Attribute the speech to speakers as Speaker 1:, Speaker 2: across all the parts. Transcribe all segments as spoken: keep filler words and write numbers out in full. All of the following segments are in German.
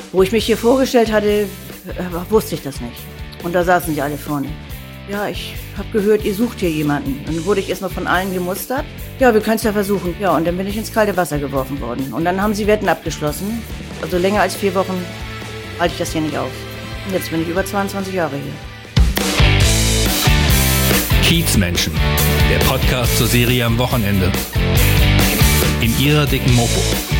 Speaker 1: Wo ich mich hier vorgestellt hatte, äh, wusste ich das nicht. Und da saßen sie alle vorne. Ja, ich habe gehört, ihr sucht hier jemanden. Und dann wurde ich erstmal von allen gemustert. Ja, wir können es ja versuchen. Ja, und dann bin ich ins kalte Wasser geworfen worden. Und dann haben sie Wetten abgeschlossen. Also länger als vier Wochen halte ich das hier nicht aus. Und jetzt bin ich über zweiundzwanzig Jahre hier.
Speaker 2: Kiezmenschen, der Podcast zur Serie am Wochenende. In ihrer dicken Mopo.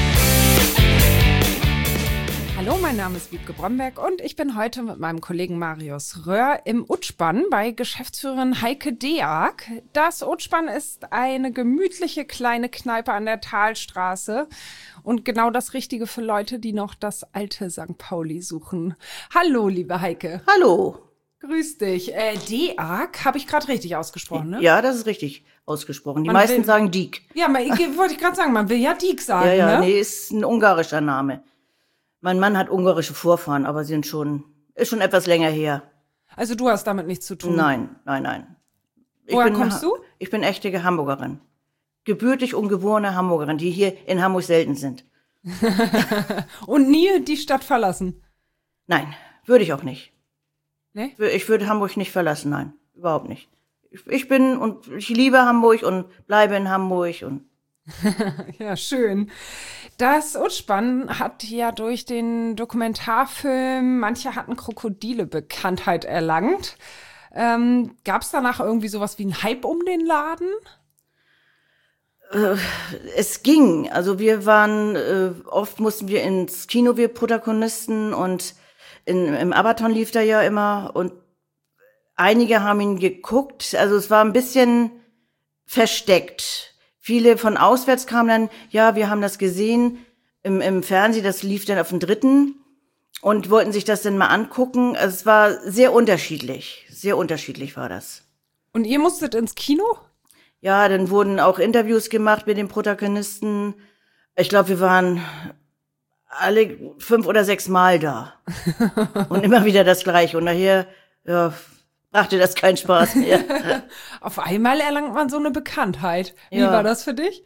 Speaker 3: Hallo, mein Name ist Wiebke Bromberg und ich bin heute mit meinem Kollegen Marius Röhr im Utspann bei Geschäftsführerin Heike Deag. Das Utspann ist eine gemütliche kleine Kneipe an der Talstraße und genau das Richtige für Leute, die noch das alte Sankt Pauli suchen. Hallo, liebe Heike.
Speaker 1: Hallo.
Speaker 3: Grüß dich. Äh, Deag, habe ich gerade richtig ausgesprochen, ne?
Speaker 1: Ja, das ist richtig ausgesprochen. Die
Speaker 3: Man
Speaker 1: meisten
Speaker 3: will-
Speaker 1: sagen Diek.
Speaker 3: Ja, aber ich, wollte ich gerade sagen, man will ja Deag sagen,
Speaker 1: Ja, ja,
Speaker 3: ne?
Speaker 1: nee, ist ein ungarischer Name. Mein Mann hat ungarische Vorfahren, aber sie sind schon, ist schon etwas länger her.
Speaker 3: Also du hast damit nichts zu tun?
Speaker 1: Nein, nein, nein. Ich
Speaker 3: Woher
Speaker 1: bin,
Speaker 3: kommst du?
Speaker 1: Ich bin echte Hamburgerin. Gebürtig und geborene Hamburgerin, die hier in Hamburg selten sind.
Speaker 3: Und nie die Stadt verlassen?
Speaker 1: Nein, würde ich auch nicht.
Speaker 3: Ne?
Speaker 1: Ich würde Hamburg nicht verlassen, nein, überhaupt nicht. Ich, ich bin und ich liebe Hamburg und bleibe in Hamburg und
Speaker 3: Ja, schön. Das Utspann hat ja durch den Dokumentarfilm Manche hatten Krokodile Bekanntheit erlangt. Ähm, Gab es danach irgendwie sowas wie einen Hype um den Laden?
Speaker 1: es ging. Also wir waren, äh, oft mussten wir ins Kino, wir Protagonisten, und in, im Abaton lief der ja immer und einige haben ihn geguckt. Also es war ein bisschen versteckt. Viele von auswärts kamen dann, ja, wir haben das gesehen im, im Fernsehen, das lief dann auf dem Dritten und wollten sich das dann mal angucken. Also es war sehr unterschiedlich, sehr unterschiedlich war das.
Speaker 3: Und ihr musstet ins Kino?
Speaker 1: Ja, dann wurden auch Interviews gemacht mit den Protagonisten. Ich glaube, wir waren alle fünf oder sechs Mal da. Und immer wieder das Gleiche. Und nachher, ja, brachte das keinen Spaß mehr.
Speaker 3: Auf einmal erlangt man so eine Bekanntheit. Wie
Speaker 1: Ja.
Speaker 3: war das für dich?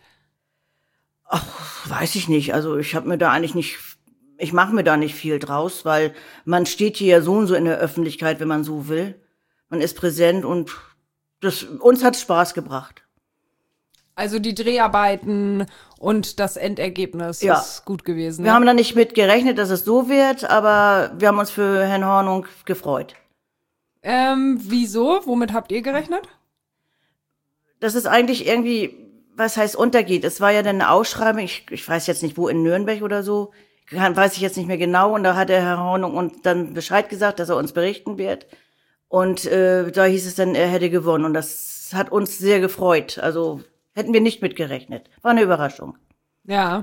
Speaker 1: Weiß ich nicht. Also ich habe mir da eigentlich nicht, ich mache mir da nicht viel draus, weil man steht hier ja so und so in der Öffentlichkeit, wenn man so will. Man ist präsent und das, uns hat Spaß gebracht.
Speaker 3: Also die Dreharbeiten und das Endergebnis
Speaker 1: Ja.
Speaker 3: ist gut gewesen.
Speaker 1: Wir
Speaker 3: ne?
Speaker 1: haben da nicht mit gerechnet, dass es so wird, aber wir haben uns für Herrn Hornung gefreut.
Speaker 3: Ähm, wieso? Womit habt ihr gerechnet?
Speaker 1: Dass es eigentlich irgendwie, was heißt untergeht. Es war ja dann eine Ausschreibung, ich, ich weiß jetzt nicht wo, in Nürnberg oder so, kann, weiß ich jetzt nicht mehr genau. Und da hat der Herr Hornung uns dann Bescheid gesagt, dass er uns berichten wird. Und äh, da hieß es dann, er hätte gewonnen. Und das hat uns sehr gefreut. Also hätten wir nicht mitgerechnet. War eine Überraschung.
Speaker 3: Ja.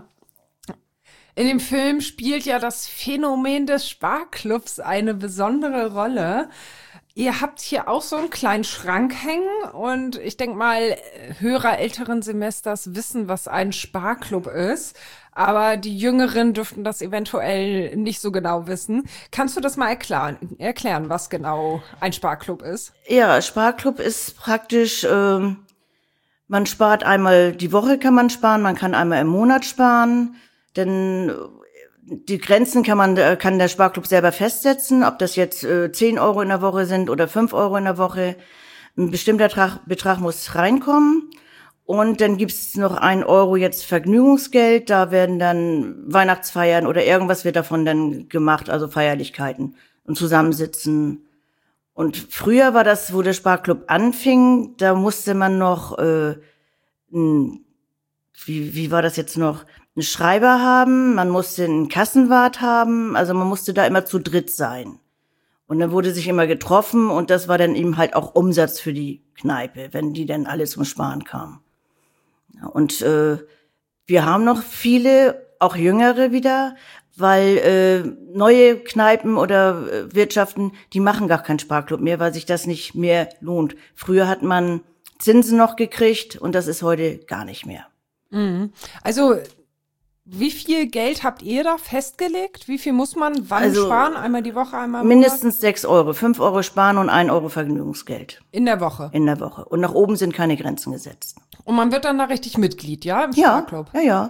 Speaker 3: In dem Film spielt ja das Phänomen des Sparclubs eine besondere Rolle. Ihr habt hier auch so einen kleinen Schrank hängen und ich denke mal, Hörer älteren Semesters wissen, was ein Sparclub ist, aber die Jüngeren dürften das eventuell nicht so genau wissen. Kannst du das mal erklären, erklären, was genau ein Sparclub ist?
Speaker 1: Ja, Sparclub ist praktisch, ähm, man spart einmal die Woche, kann man sparen, man kann einmal im Monat sparen, denn die Grenzen kann man, kann der Sparclub selber festsetzen, ob das jetzt äh, zehn Euro in der Woche sind oder fünf Euro in der Woche. Ein bestimmter Betrag, Betrag muss reinkommen. Und dann gibt's noch ein Euro jetzt Vergnügungsgeld. Da werden dann Weihnachtsfeiern oder irgendwas wird davon dann gemacht, also Feierlichkeiten und Zusammensitzen. Und früher war das, wo der Sparclub anfing, da musste man noch, äh, ein, wie, wie war das jetzt noch? Einen Schreiber haben, man musste einen Kassenwart haben, also man musste da immer zu dritt sein. Und dann wurde sich immer getroffen und das war dann eben halt auch Umsatz für die Kneipe, wenn die dann alle zum Sparen kamen. Ja, und äh, wir haben noch viele, auch Jüngere wieder, weil äh, neue Kneipen oder äh, Wirtschaften, die machen gar keinen Sparclub mehr, weil sich das nicht mehr lohnt. Früher hat man Zinsen noch gekriegt und das ist heute gar nicht mehr.
Speaker 3: Mhm. Also wie viel Geld habt ihr da festgelegt? Wie viel muss man wann
Speaker 1: Also,
Speaker 3: sparen? Einmal die Woche, einmal im Monat?
Speaker 1: Mindestens sechs Euro. Fünf Euro sparen und ein Euro Vergnügungsgeld
Speaker 3: In der Woche.
Speaker 1: in der Woche. Und nach oben sind keine Grenzen gesetzt.
Speaker 3: Und man wird dann da richtig Mitglied, ja, im
Speaker 1: Ja,
Speaker 3: Sparclub?
Speaker 1: ja, ja.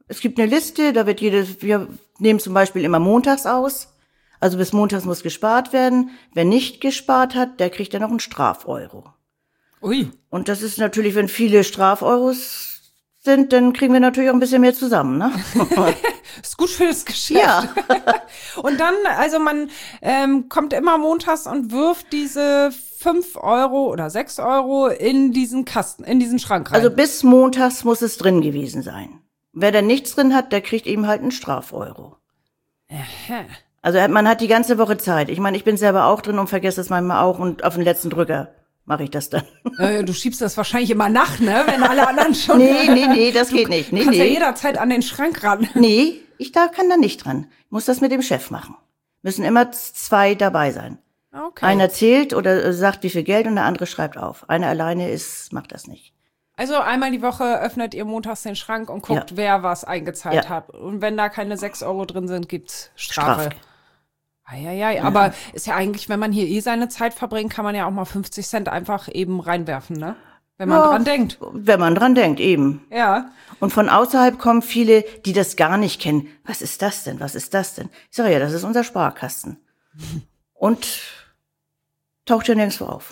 Speaker 1: Es gibt eine Liste, da wird jedes, wir nehmen zum Beispiel immer montags aus. Also bis montags muss gespart werden. Wer nicht gespart hat, der kriegt dann noch einen Strafeuro.
Speaker 3: Ui.
Speaker 1: Und das ist natürlich, wenn viele Strafeuros sind, dann kriegen wir natürlich auch ein bisschen mehr zusammen, ne?
Speaker 3: Ist gut für das Geschäft.
Speaker 1: Ja.
Speaker 3: Und dann, also man ähm, kommt immer montags und wirft diese fünf Euro oder sechs Euro in diesen Kasten, in diesen Schrank rein.
Speaker 1: Also bis montags muss es drin gewesen sein. Wer da nichts drin hat, der kriegt eben halt einen Strafeuro.
Speaker 3: Aha.
Speaker 1: Also man hat die ganze Woche Zeit. Ich meine, ich bin selber auch drin und vergesse das manchmal auch und auf den letzten Drücker mache ich das dann.
Speaker 3: Äh, du schiebst das wahrscheinlich immer nach, ne? Wenn alle anderen schon...
Speaker 1: Nee, nee, nee, das geht nicht. Nee,
Speaker 3: Du kannst
Speaker 1: nee.
Speaker 3: ja jederzeit an den Schrank ran.
Speaker 1: Nee, ich da kann da nicht dran. Ich muss das mit dem Chef machen. Müssen immer zwei dabei sein.
Speaker 3: Okay.
Speaker 1: Einer zählt oder sagt, wie viel Geld und der andere schreibt auf. Einer alleine ist, macht das nicht.
Speaker 3: Also einmal die Woche öffnet ihr montags den Schrank und guckt,
Speaker 1: Ja.
Speaker 3: wer was eingezahlt
Speaker 1: Ja.
Speaker 3: hat. Und wenn da keine sechs Euro drin sind, gibt's Strafe.
Speaker 1: Strafe.
Speaker 3: Eieiei, aber ist ja eigentlich, wenn man hier eh seine Zeit verbringt, kann man ja auch mal fünfzig Cent einfach eben reinwerfen, ne? Wenn man
Speaker 1: Ja,
Speaker 3: dran denkt.
Speaker 1: Wenn man dran denkt, eben.
Speaker 3: Ja.
Speaker 1: Und von außerhalb kommen viele, die das gar nicht kennen. Was ist das denn? Was ist das denn? Ich sage ja, das ist unser Sparkasten. Und taucht ja nirgendwo auf.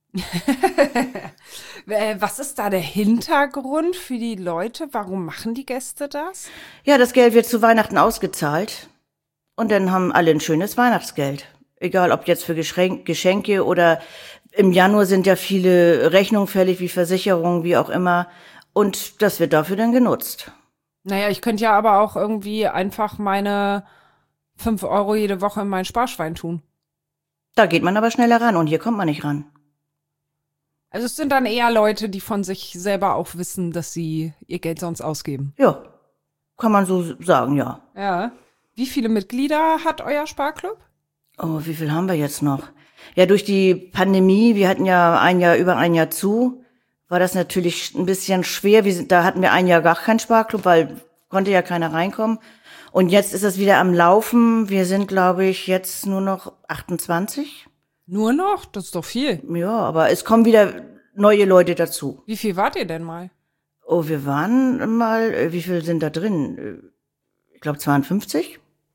Speaker 3: Äh, Was ist da der Hintergrund für die Leute? Warum machen die Gäste das?
Speaker 1: Ja, das Geld wird zu Weihnachten ausgezahlt. Und dann haben alle ein schönes Weihnachtsgeld. Egal, ob jetzt für Geschenk- Geschenke oder im Januar sind ja viele Rechnungen fällig, wie Versicherungen, wie auch immer. Und das wird dafür dann genutzt.
Speaker 3: Naja, ich könnte ja aber auch irgendwie einfach meine fünf Euro jede Woche in mein Sparschwein tun.
Speaker 1: Da geht man aber schneller ran und hier kommt man nicht ran.
Speaker 3: Also es sind dann eher Leute, die von sich selber auch wissen, dass sie ihr Geld sonst ausgeben.
Speaker 1: Ja, kann man so sagen, ja.
Speaker 3: Ja. Wie viele Mitglieder hat euer Sparclub?
Speaker 1: Oh, wie viel haben wir jetzt noch? Ja, durch die Pandemie, wir hatten ja ein Jahr, über ein Jahr zu, war das natürlich ein bisschen schwer. Wir sind, da hatten wir ein Jahr gar keinen Sparclub, weil konnte ja keiner reinkommen. Und jetzt ist es wieder am Laufen. Wir sind, glaube ich, jetzt nur noch achtundzwanzig.
Speaker 3: Nur noch? Das ist doch viel.
Speaker 1: Ja, aber es kommen wieder neue Leute dazu.
Speaker 3: Wie viel wart ihr denn mal?
Speaker 1: Oh, wir waren mal, äh, wie viel sind da drin? Äh, Ich glaube zweiundfünfzig.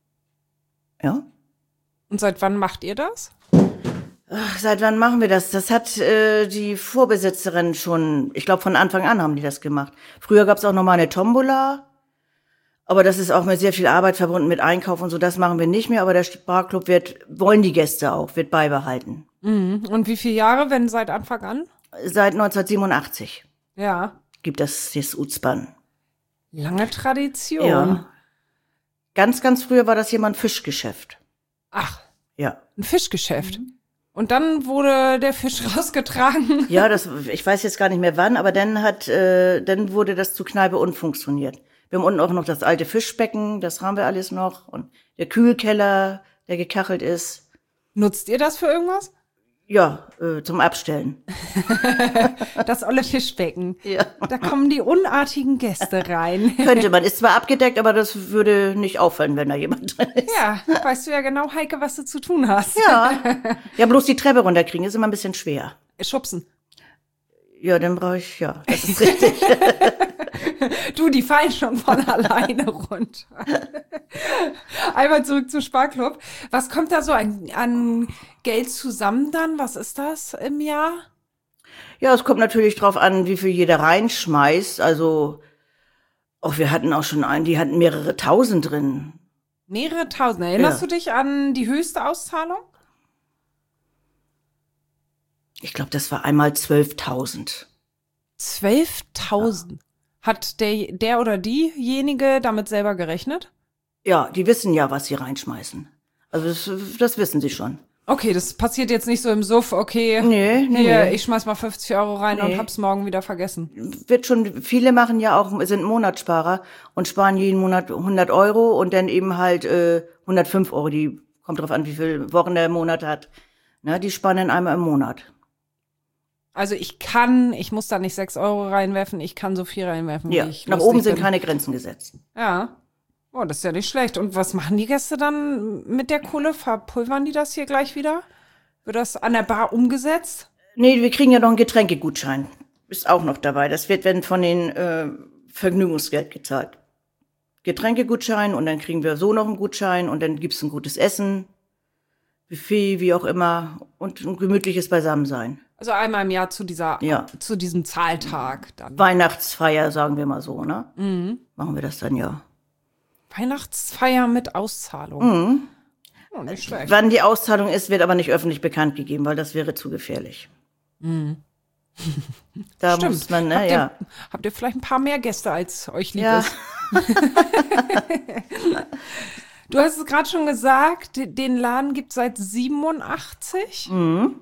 Speaker 1: Ja.
Speaker 3: Und seit wann macht ihr das?
Speaker 1: Ach, seit wann machen wir das? Das hat äh, die Vorbesitzerin schon, ich glaube von Anfang an haben die das gemacht. Früher gab es auch noch mal eine Tombola, aber das ist auch mit sehr viel Arbeit verbunden mit Einkauf und so, das machen wir nicht mehr, aber der Sparclub wird, wollen die Gäste auch, wird beibehalten.
Speaker 3: Mhm. Und wie viele Jahre, wenn seit Anfang an?
Speaker 1: Seit neunzehnhundertsiebenundachtzig
Speaker 3: Ja.
Speaker 1: gibt es das Uzban.
Speaker 3: Lange Tradition.
Speaker 1: Ja. Ganz, ganz früher war das hier mal ein Fischgeschäft.
Speaker 3: Ach,
Speaker 1: Ja.
Speaker 3: ein Fischgeschäft. Und dann wurde der Fisch rausgetragen.
Speaker 1: Ja, das, ich weiß jetzt gar nicht mehr wann, aber dann hat, äh, dann wurde das zu Kneipe unfunktioniert. Wir haben unten auch noch das alte Fischbecken, das haben wir alles noch. Und der Kühlkeller, der gekachelt ist.
Speaker 3: Nutzt ihr das für irgendwas?
Speaker 1: Ja, äh, zum Abstellen.
Speaker 3: Das olle Fischbecken.
Speaker 1: Ja.
Speaker 3: Da kommen die unartigen Gäste rein.
Speaker 1: Könnte man. Ist zwar abgedeckt, aber das würde nicht auffallen, wenn da jemand drin ist.
Speaker 3: Ja, weißt du ja genau, Heike, was du zu tun hast.
Speaker 1: Ja. Ja, bloß die Treppe runterkriegen ist immer ein bisschen schwer.
Speaker 3: Schubsen.
Speaker 1: Ja, dann brauche ich, ja, das ist richtig.
Speaker 3: Du, die fallen schon von alleine runter. Einmal zurück zum Sparclub. Was kommt da so an, an Geld zusammen dann? Was ist das im Jahr?
Speaker 1: Ja, es kommt natürlich drauf an, wie viel jeder reinschmeißt. Also, auch wir hatten auch schon einen, die hatten mehrere Tausend drin.
Speaker 3: Mehrere Tausend. Erinnerst
Speaker 1: Ja.
Speaker 3: du dich an die höchste Auszahlung?
Speaker 1: Ich glaube, das war einmal zwölftausend.
Speaker 3: Zwölftausend. Hat der, der oder diejenige damit selber gerechnet?
Speaker 1: Ja, die wissen ja, was sie reinschmeißen. Also das, das wissen sie schon.
Speaker 3: Okay, das passiert jetzt nicht so im Suff, okay.
Speaker 1: Nee, nee,
Speaker 3: Hier,
Speaker 1: nee.
Speaker 3: ich schmeiß mal fünfzig Euro rein und
Speaker 1: Nee.
Speaker 3: hab's morgen wieder vergessen.
Speaker 1: Wird schon, viele machen ja auch, sind Monatssparer und sparen jeden Monat hundert Euro und dann eben halt äh, hundertfünf Euro. Die kommt drauf an, wie viele Wochen der Monat hat. Na, die sparen dann einmal im Monat.
Speaker 3: Also ich kann, ich muss da nicht sechs Euro reinwerfen, ich kann so viel reinwerfen,
Speaker 1: Ja,
Speaker 3: wie ich
Speaker 1: nach
Speaker 3: lustig
Speaker 1: oben sind
Speaker 3: bin.
Speaker 1: keine Grenzen gesetzt.
Speaker 3: Ja. Oh, das ist ja nicht schlecht. Und was machen die Gäste dann mit der Kohle? Verpulvern die das hier gleich wieder? Wird das an der Bar umgesetzt?
Speaker 1: Nee, wir kriegen ja noch einen Getränkegutschein. Ist auch noch dabei. Das wird, wenn von den äh, Vergnügungsgeld gezahlt. Getränkegutschein und dann kriegen wir so noch einen Gutschein und dann gibt's ein gutes Essen, Buffet, wie auch immer und ein gemütliches Beisammensein.
Speaker 3: Also einmal im Jahr zu dieser,
Speaker 1: Ja.
Speaker 3: zu diesem Zahltag dann.
Speaker 1: Weihnachtsfeier, sagen wir mal so, ne?
Speaker 3: Mhm.
Speaker 1: Machen wir das dann, ja.
Speaker 3: Weihnachtsfeier mit Auszahlung.
Speaker 1: Mhm.
Speaker 3: Oh, nicht schlecht.
Speaker 1: Wann die Auszahlung ist, wird aber nicht öffentlich bekannt gegeben, weil das wäre zu gefährlich.
Speaker 3: Mhm.
Speaker 1: Da
Speaker 3: Stimmt.
Speaker 1: muss man, ne,
Speaker 3: habt,
Speaker 1: ja.
Speaker 3: ihr, habt ihr vielleicht ein paar mehr Gäste, als euch lieb
Speaker 1: Ja.
Speaker 3: ist? Du hast es gerade schon gesagt, den Laden gibt es seit siebenundachtzig.
Speaker 1: Mhm.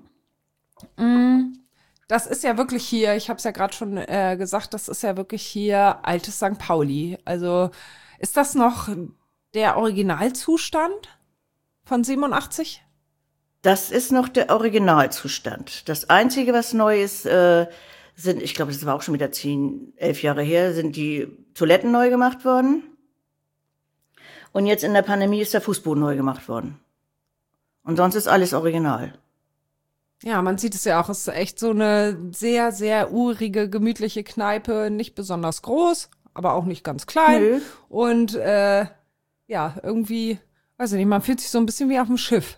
Speaker 3: Das ist ja wirklich hier, ich habe es ja gerade schon äh, gesagt, das ist ja wirklich hier altes Sankt Pauli. Also ist das noch der Originalzustand von siebenundachtzig?
Speaker 1: Das ist noch der Originalzustand. Das Einzige, was neu ist, äh, sind, ich glaube, das war auch schon wieder zehn, elf Jahre her, sind die Toiletten neu gemacht worden. Und jetzt in der Pandemie ist der Fußboden neu gemacht worden. Und sonst ist alles original.
Speaker 3: Ja, man sieht es ja auch, es ist echt so eine sehr, sehr urige, gemütliche Kneipe, nicht besonders groß, aber auch nicht ganz klein.
Speaker 1: Nö.
Speaker 3: Und äh, ja, irgendwie, weiß ich nicht, man fühlt sich so ein bisschen wie auf dem Schiff.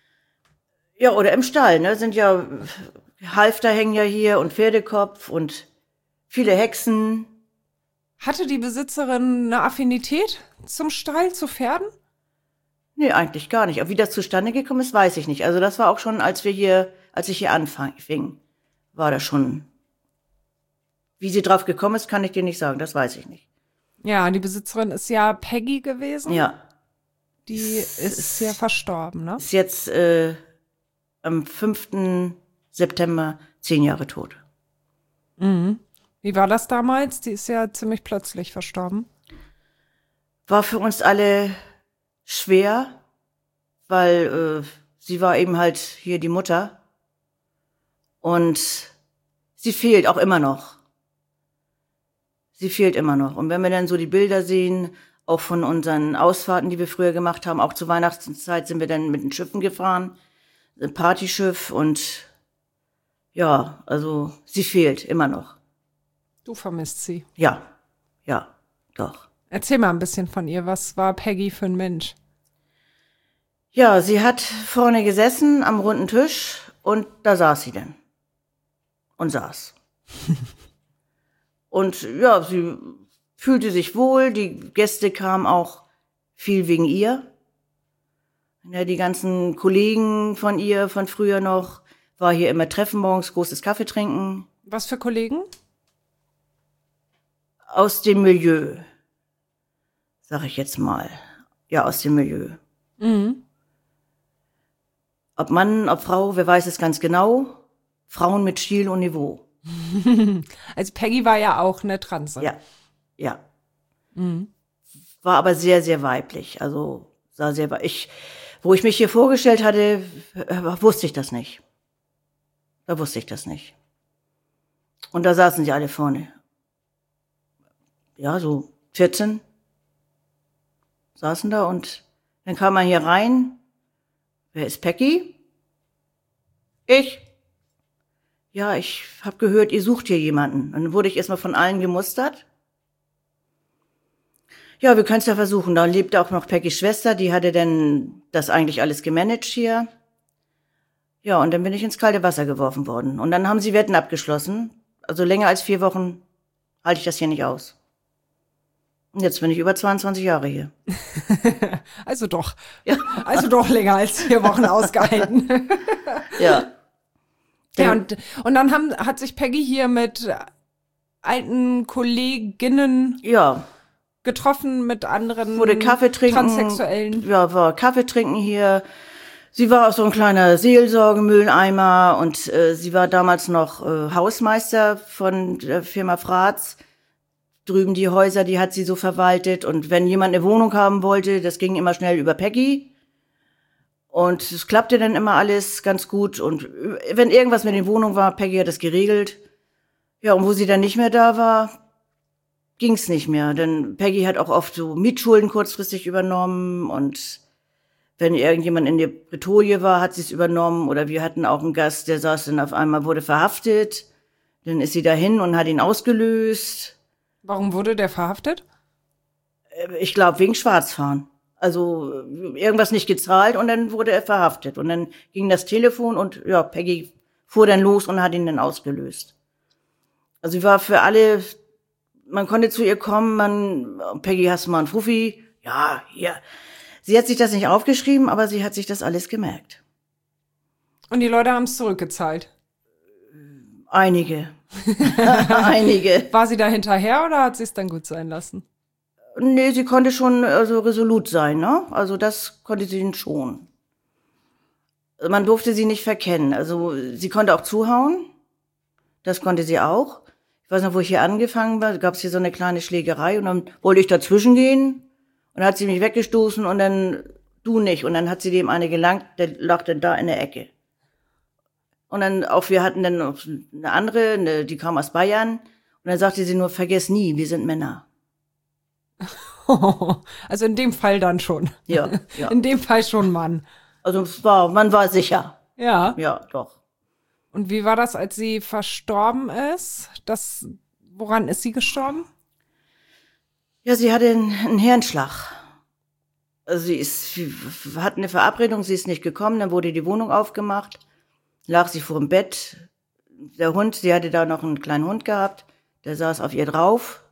Speaker 1: Ja, oder im Stall, ne, sind ja, Halfter hängen ja hier und Pferdekopf und viele Hexen.
Speaker 3: Hatte die Besitzerin eine Affinität zum Stall, zu Pferden?
Speaker 1: Nee, eigentlich gar nicht. Aber wie das zustande gekommen ist, weiß ich nicht. Also das war auch schon, als wir hier, als ich hier anfing, war das schon. Wie sie drauf gekommen ist, kann ich dir nicht sagen, das weiß ich nicht.
Speaker 3: Ja, die Besitzerin ist ja Peggy gewesen.
Speaker 1: Ja,
Speaker 3: Die ist ja verstorben, ne?
Speaker 1: ist jetzt äh, am fünften September zehn Jahre tot.
Speaker 3: Mhm. Wie war das damals? Die ist ja ziemlich plötzlich verstorben.
Speaker 1: War für uns alle schwer, weil äh, sie war eben halt hier die Mutter. Und sie fehlt auch immer noch. Sie fehlt immer noch. Und wenn wir dann so die Bilder sehen, auch von unseren Ausfahrten, die wir früher gemacht haben, auch zur Weihnachtszeit sind wir dann mit den Schiffen gefahren, ein Partyschiff und ja, also sie fehlt immer noch.
Speaker 3: Du vermisst sie.
Speaker 1: Ja, ja, doch.
Speaker 3: Erzähl mal ein bisschen von ihr. Was war Peggy für ein Mensch?
Speaker 1: Ja, sie hat vorne gesessen am runden Tisch und da saß sie denn. Und saß. Und ja, sie fühlte sich wohl, die Gäste kamen auch viel wegen ihr. Ja, die ganzen Kollegen von ihr, von früher noch, war hier immer Treffen morgens, großes Kaffee trinken.
Speaker 3: Was für Kollegen?
Speaker 1: Aus dem Milieu, sag ich jetzt mal. Ja, aus dem Milieu.
Speaker 3: Mhm.
Speaker 1: Ob Mann, ob Frau, wer weiß es ganz genau. Frauen mit Stil und Niveau.
Speaker 3: Also Peggy war ja auch eine Transe.
Speaker 1: Ja, ja.
Speaker 3: Mhm.
Speaker 1: War aber sehr, sehr weiblich. Also sah sehr wei- ich, wo ich mich hier vorgestellt hatte, äh, wusste ich das nicht. Da wusste ich das nicht. Und da saßen sie alle vorne. Ja, so vierzehn saßen da und dann kam man hier rein. Wer ist Peggy? Ich. Ja, ich habe gehört, ihr sucht hier jemanden. Und dann wurde ich erstmal von allen gemustert. Ja, wir können es ja versuchen. Da lebte auch noch Peggys Schwester, die hatte dann das eigentlich alles gemanagt hier. Ja, und dann bin ich ins kalte Wasser geworfen worden. Und dann haben sie Wetten abgeschlossen. Also länger als vier Wochen halte ich das hier nicht aus. Und jetzt bin ich über zweiundzwanzig Jahre hier.
Speaker 3: Also doch.
Speaker 1: Ja.
Speaker 3: Also doch länger als vier Wochen ausgehalten.
Speaker 1: Ja.
Speaker 3: Ja, und, und dann haben, hat sich Peggy hier mit alten Kolleginnen
Speaker 1: Ja.
Speaker 3: getroffen, mit anderen
Speaker 1: Wurde Kaffee trinken.
Speaker 3: Transsexuellen.
Speaker 1: Ja, war Kaffee trinken hier. Sie war auch so ein kleiner Seelsorgemülleimer und äh, sie war damals noch äh, Hausmeister von der Firma Fratz. Drüben die Häuser, die hat sie so verwaltet. Und wenn jemand eine Wohnung haben wollte, das ging immer schnell über Peggy. Und es klappte dann immer alles ganz gut. Und wenn irgendwas mit den Wohnungen war, Peggy hat das geregelt. Ja, und wo sie dann nicht mehr da war, ging's nicht mehr. Denn Peggy hat auch oft so Mietschulden kurzfristig übernommen. Und wenn irgendjemand in der Bretouille war, hat sie es übernommen. Oder wir hatten auch einen Gast, der saß dann auf einmal, wurde verhaftet. Dann ist sie dahin und hat ihn ausgelöst.
Speaker 3: Warum wurde der verhaftet?
Speaker 1: Ich glaube, wegen Schwarzfahren. Also irgendwas nicht gezahlt und dann wurde er verhaftet. Und dann ging das Telefon und ja, Peggy fuhr dann los und hat ihn dann ausgelöst. Also sie war für alle, man konnte zu ihr kommen, man, Peggy, hast du mal einen Fuffi? Ja, hier. Sie hat sich das nicht aufgeschrieben, aber sie hat sich das alles gemerkt.
Speaker 3: Und die Leute haben es zurückgezahlt?
Speaker 1: Einige. Einige.
Speaker 3: War sie da hinterher oder hat sie es dann gut sein lassen?
Speaker 1: Nee, sie konnte schon also resolut sein, ne? Also das konnte sie schon. Man durfte sie nicht verkennen. Also sie konnte auch zuhauen. Das konnte sie auch. Ich weiß noch, wo ich hier angefangen war, gab es hier so eine kleine Schlägerei und dann wollte ich dazwischen gehen und dann hat sie mich weggestoßen und dann du nicht. Und dann hat sie dem eine gelangt, der lag dann da in der Ecke. Und dann auch, wir hatten dann noch eine andere, eine, die kam aus Bayern. Und dann sagte sie nur, vergiss nie, wir sind Männer.
Speaker 3: Also in dem Fall dann schon.
Speaker 1: Ja, ja.
Speaker 3: In dem Fall schon Mann.
Speaker 1: Also es war, man war sicher.
Speaker 3: Ja.
Speaker 1: Ja, doch.
Speaker 3: Und wie war das, als sie verstorben ist? Das, woran ist sie gestorben?
Speaker 1: Ja, sie hatte einen, einen Hirnschlag. Also sie ist, sie hat eine Verabredung, sie ist nicht gekommen, dann wurde die Wohnung aufgemacht, lag sie vor dem Bett. Der Hund, sie hatte da noch einen kleinen Hund gehabt, der saß auf ihr drauf.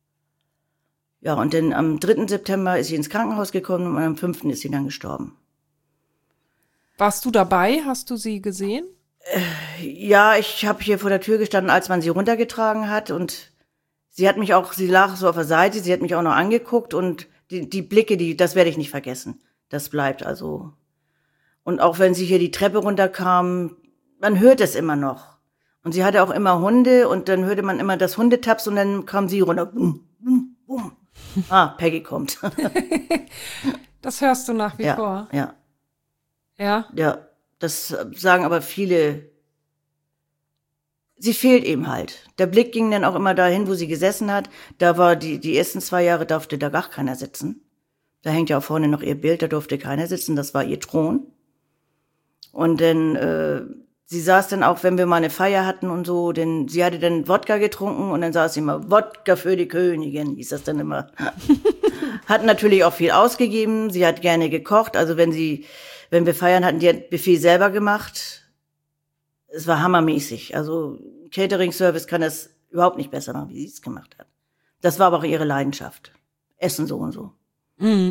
Speaker 1: Ja, und dann am dritten September ist sie ins Krankenhaus gekommen und am fünften ist sie dann gestorben.
Speaker 3: Warst du dabei? Hast du sie gesehen?
Speaker 1: Ja, ich habe hier vor der Tür gestanden, als man sie runtergetragen hat und sie hat mich auch, sie lag so auf der Seite, sie hat mich auch noch angeguckt und die, die Blicke, die, das werde ich nicht vergessen. Das bleibt also. Und auch wenn sie hier die Treppe runterkam, man hört es immer noch. Und sie hatte auch immer Hunde und dann hörte man immer das Hundetaps und dann kam sie runter. Bum, bum, bum. Ah, Peggy kommt.
Speaker 3: Das hörst du nach wie
Speaker 1: ja,
Speaker 3: vor.
Speaker 1: Ja.
Speaker 3: Ja.
Speaker 1: Ja. Das sagen aber viele. Sie fehlt eben halt. Der Blick ging dann auch immer dahin, wo sie gesessen hat. Da war die, die ersten zwei Jahre durfte da gar keiner sitzen. Da hängt ja auch vorne noch ihr Bild, da durfte keiner sitzen. Das war ihr Thron. Und dann, äh, sie saß dann auch, wenn wir mal eine Feier hatten und so, denn sie hatte dann Wodka getrunken und dann saß sie immer, Wodka für die Königin, hieß das dann immer. Hat natürlich auch viel ausgegeben. Sie hat gerne gekocht. Also wenn sie, wenn wir feiern hatten, die hat Buffet selber gemacht. Es war hammermäßig. Also Catering-Service kann das überhaupt nicht besser machen, wie sie es gemacht hat. Das war aber auch ihre Leidenschaft. Essen so und so.
Speaker 3: Mm.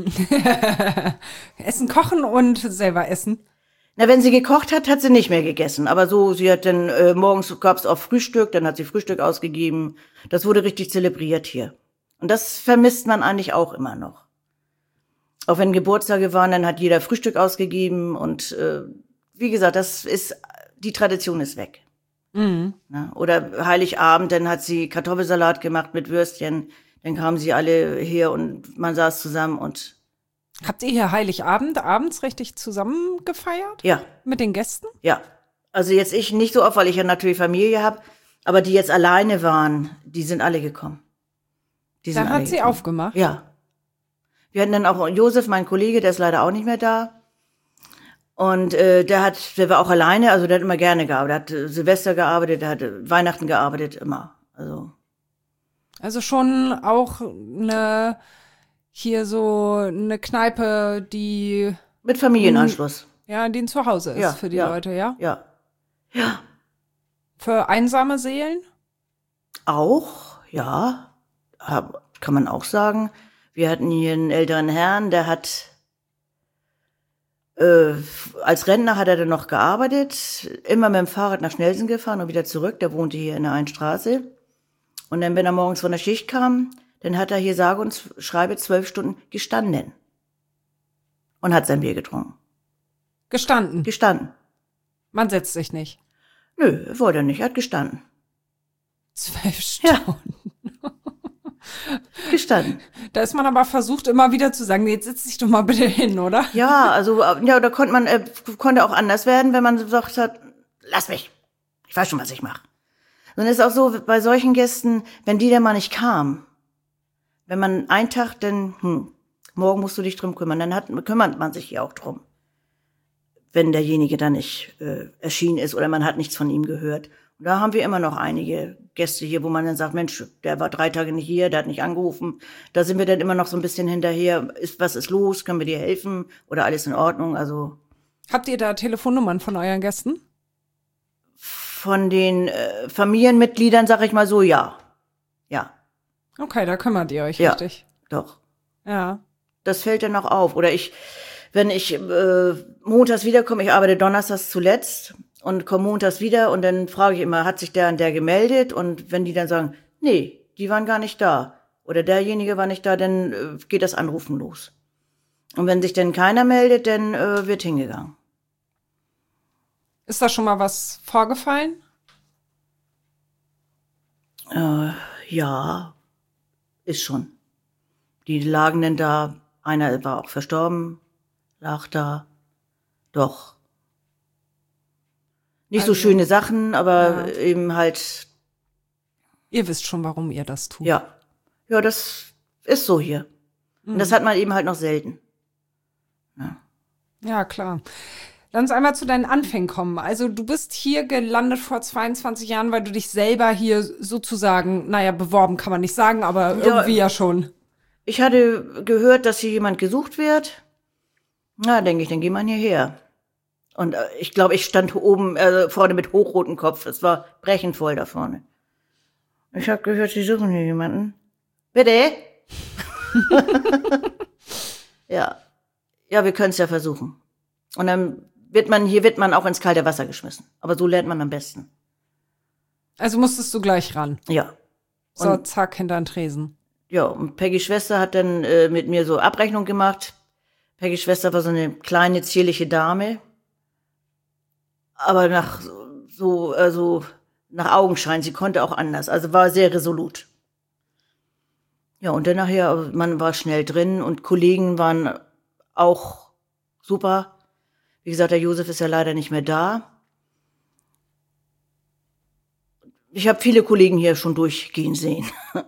Speaker 3: Essen, kochen und selber essen.
Speaker 1: Na, wenn sie gekocht hat, hat sie nicht mehr gegessen. Aber so, sie hat dann, äh, morgens gab's auch Frühstück, dann hat sie Frühstück ausgegeben. Das wurde richtig zelebriert hier. Und das vermisst man eigentlich auch immer noch. Auch wenn Geburtstage waren, dann hat jeder Frühstück ausgegeben. Und äh, wie gesagt, das ist, die Tradition ist weg.
Speaker 3: Mhm.
Speaker 1: Na, oder Heiligabend, dann hat sie Kartoffelsalat gemacht mit Würstchen. Dann kamen sie alle her und man saß zusammen und
Speaker 3: Habt ihr hier Heiligabend abends richtig zusammen gefeiert?
Speaker 1: ja,
Speaker 3: Mit den Gästen?
Speaker 1: ja. Also jetzt ich nicht so oft, weil ich ja natürlich Familie habe, aber die jetzt alleine waren, die sind alle gekommen. Die sind
Speaker 3: Dann
Speaker 1: alle
Speaker 3: hat sie
Speaker 1: gekommen.
Speaker 3: aufgemacht?
Speaker 1: Ja. Wir hatten dann auch Josef, mein Kollege, der ist leider auch nicht mehr da. Und äh, der hat, der war auch alleine, also der hat immer gerne gearbeitet. Der hat äh, Silvester gearbeitet, der hat äh, Weihnachten gearbeitet, immer. Also
Speaker 3: Also schon auch eine, hier so eine Kneipe, die,
Speaker 1: mit Familienanschluss.
Speaker 3: ja, die ein Zuhause ist
Speaker 1: Ja,
Speaker 3: für die
Speaker 1: ja.
Speaker 3: Leute, ja?
Speaker 1: Ja. Ja.
Speaker 3: Für einsame Seelen?
Speaker 1: Auch, ja, hab, kann man auch sagen. Wir hatten hier einen älteren Herrn, der hat, äh, als Rentner hat er dann noch gearbeitet, immer mit dem Fahrrad nach Schnelsen gefahren und wieder zurück. Der wohnte hier in der Einstraße. Und dann, wenn er morgens von der Schicht kam, dann hat er hier sage und schreibe zwölf Stunden gestanden. Und hat sein Bier getrunken.
Speaker 3: Gestanden.
Speaker 1: Gestanden.
Speaker 3: Man setzt sich nicht.
Speaker 1: Nö, wollte er nicht, er hat gestanden.
Speaker 3: Zwölf
Speaker 1: Ja.
Speaker 3: Stunden.
Speaker 1: Gestanden.
Speaker 3: Da ist man aber versucht, immer wieder zu sagen, jetzt setz dich doch mal bitte hin, oder?
Speaker 1: Ja, also, ja, da konnte man, äh, konnte auch anders werden, wenn man gesagt hat, lass mich. Ich weiß schon, was ich mache. Und es ist auch so, bei solchen Gästen, wenn die dann mal nicht kam, wenn man einen Tag, dann, hm, morgen musst du dich drum kümmern, dann hat, kümmert man sich hier auch drum. Wenn derjenige dann nicht äh, erschienen ist oder man hat nichts von ihm gehört. Und Da haben wir immer noch einige Gäste hier, wo man dann sagt, Mensch, der war drei Tage nicht hier, der hat nicht angerufen. Da sind wir dann immer noch so ein bisschen hinterher. Ist, was ist los? Können wir dir helfen? Oder alles in Ordnung? Also.
Speaker 3: Habt ihr da Telefonnummern von euren Gästen?
Speaker 1: Von den äh, Familienmitgliedern, sag ich mal so, ja. Ja.
Speaker 3: Okay, da kümmert ihr euch
Speaker 1: ja,
Speaker 3: richtig.
Speaker 1: Doch.
Speaker 3: Ja.
Speaker 1: Das fällt dann auch auf. Oder ich, wenn ich äh, montags wiederkomme, ich arbeite donnerstags zuletzt und komme montags wieder und dann frage ich immer, hat sich der und der gemeldet? Und wenn die dann sagen, nee, die waren gar nicht da oder derjenige war nicht da, dann äh, geht das Anrufen los. Und wenn sich dann keiner meldet, dann äh, wird hingegangen.
Speaker 3: Ist da schon mal was vorgefallen?
Speaker 1: Äh, ja, ist schon. Die lagen denn da, einer war auch verstorben, lag da, doch. Nicht
Speaker 3: also,
Speaker 1: so schöne Sachen, aber
Speaker 3: ja.
Speaker 1: eben halt.
Speaker 3: Ihr wisst schon, warum ihr das tut.
Speaker 1: Ja, ja, das ist so hier. Mhm. Und das hat man eben halt noch selten. Ja,
Speaker 3: ja klar. Lass uns einmal zu deinen Anfängen kommen. Also du bist hier gelandet vor zweiundzwanzig Jahren, weil du dich selber hier sozusagen, naja, beworben kann man nicht sagen, aber
Speaker 1: ja,
Speaker 3: irgendwie ja schon.
Speaker 1: Ich hatte gehört, dass hier jemand gesucht wird. Na, denke ich, dann geh mal hierher. Und äh, ich glaube, ich stand oben äh, vorne mit hochrotem Kopf. Es war brechend voll da vorne. Ich habe gehört, sie suchen hier jemanden. Bitte? ja. Ja, wir können es ja versuchen. Und dann wird man, hier wird man auch ins kalte Wasser geschmissen. Aber so lernt man am besten.
Speaker 3: Also musstest du gleich ran?
Speaker 1: Ja.
Speaker 3: So,
Speaker 1: und,
Speaker 3: zack, hinter den Tresen.
Speaker 1: Ja, und Peggys Schwester hat dann äh, mit mir so Abrechnung gemacht. Peggys Schwester war so eine kleine, zierliche Dame. Aber nach so, also nach Augenschein, sie konnte auch anders. Also war sehr resolut. Ja, und dann nachher, man war schnell drin und Kollegen waren auch super. Wie gesagt, der Josef ist ja leider nicht mehr da. Ich habe viele Kollegen hier schon durchgehen sehen.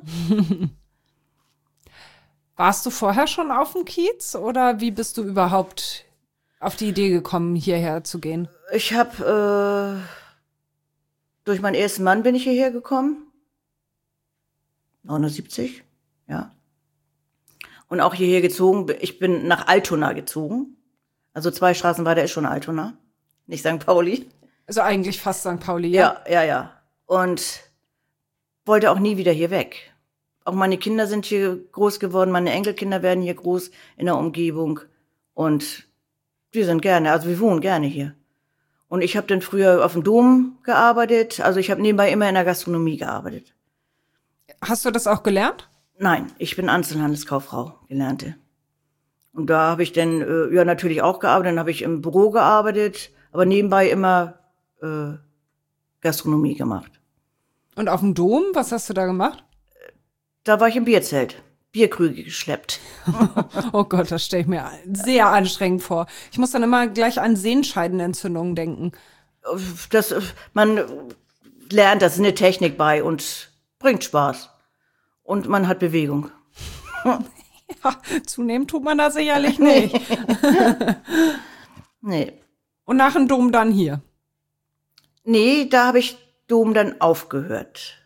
Speaker 3: Warst du vorher schon auf dem Kiez oder wie bist du überhaupt auf die Idee gekommen, hierher zu gehen?
Speaker 1: Ich habe, äh, durch meinen ersten Mann bin ich hierher gekommen. neunundsiebzig, ja. Und auch hierher gezogen. Ich bin nach Altona gezogen. Also zwei Straßen weiter ist schon Altona, nicht Sankt Pauli.
Speaker 3: Also eigentlich fast Sankt Pauli, ja?
Speaker 1: Ja, ja, ja. Und wollte auch nie wieder hier weg. Auch meine Kinder sind hier groß geworden, meine Enkelkinder werden hier groß in der Umgebung. Und wir sind gerne, also wir wohnen gerne hier. Und ich habe dann früher auf dem Dom gearbeitet, also ich habe nebenbei immer in der Gastronomie gearbeitet.
Speaker 3: Hast du das auch gelernt?
Speaker 1: Nein, ich bin Einzelhandelskauffrau, gelernte. Und da habe ich dann äh, ja natürlich auch gearbeitet, dann habe ich im Büro gearbeitet, aber nebenbei immer äh, Gastronomie gemacht.
Speaker 3: Und auf dem Dom, was hast du da gemacht?
Speaker 1: Da war ich im Bierzelt, Bierkrüge geschleppt.
Speaker 3: Oh Gott, das stelle ich mir sehr anstrengend vor. Ich muss dann immer gleich an Sehenscheidenentzündungen denken.
Speaker 1: Das, man lernt, das ist eine Technik bei und bringt Spaß. Und man hat Bewegung.
Speaker 3: Ja, zunehmen tut man da sicherlich nicht.
Speaker 1: Nee.
Speaker 3: Und nach dem Dom dann hier?
Speaker 1: Nee, da habe ich Dom dann aufgehört.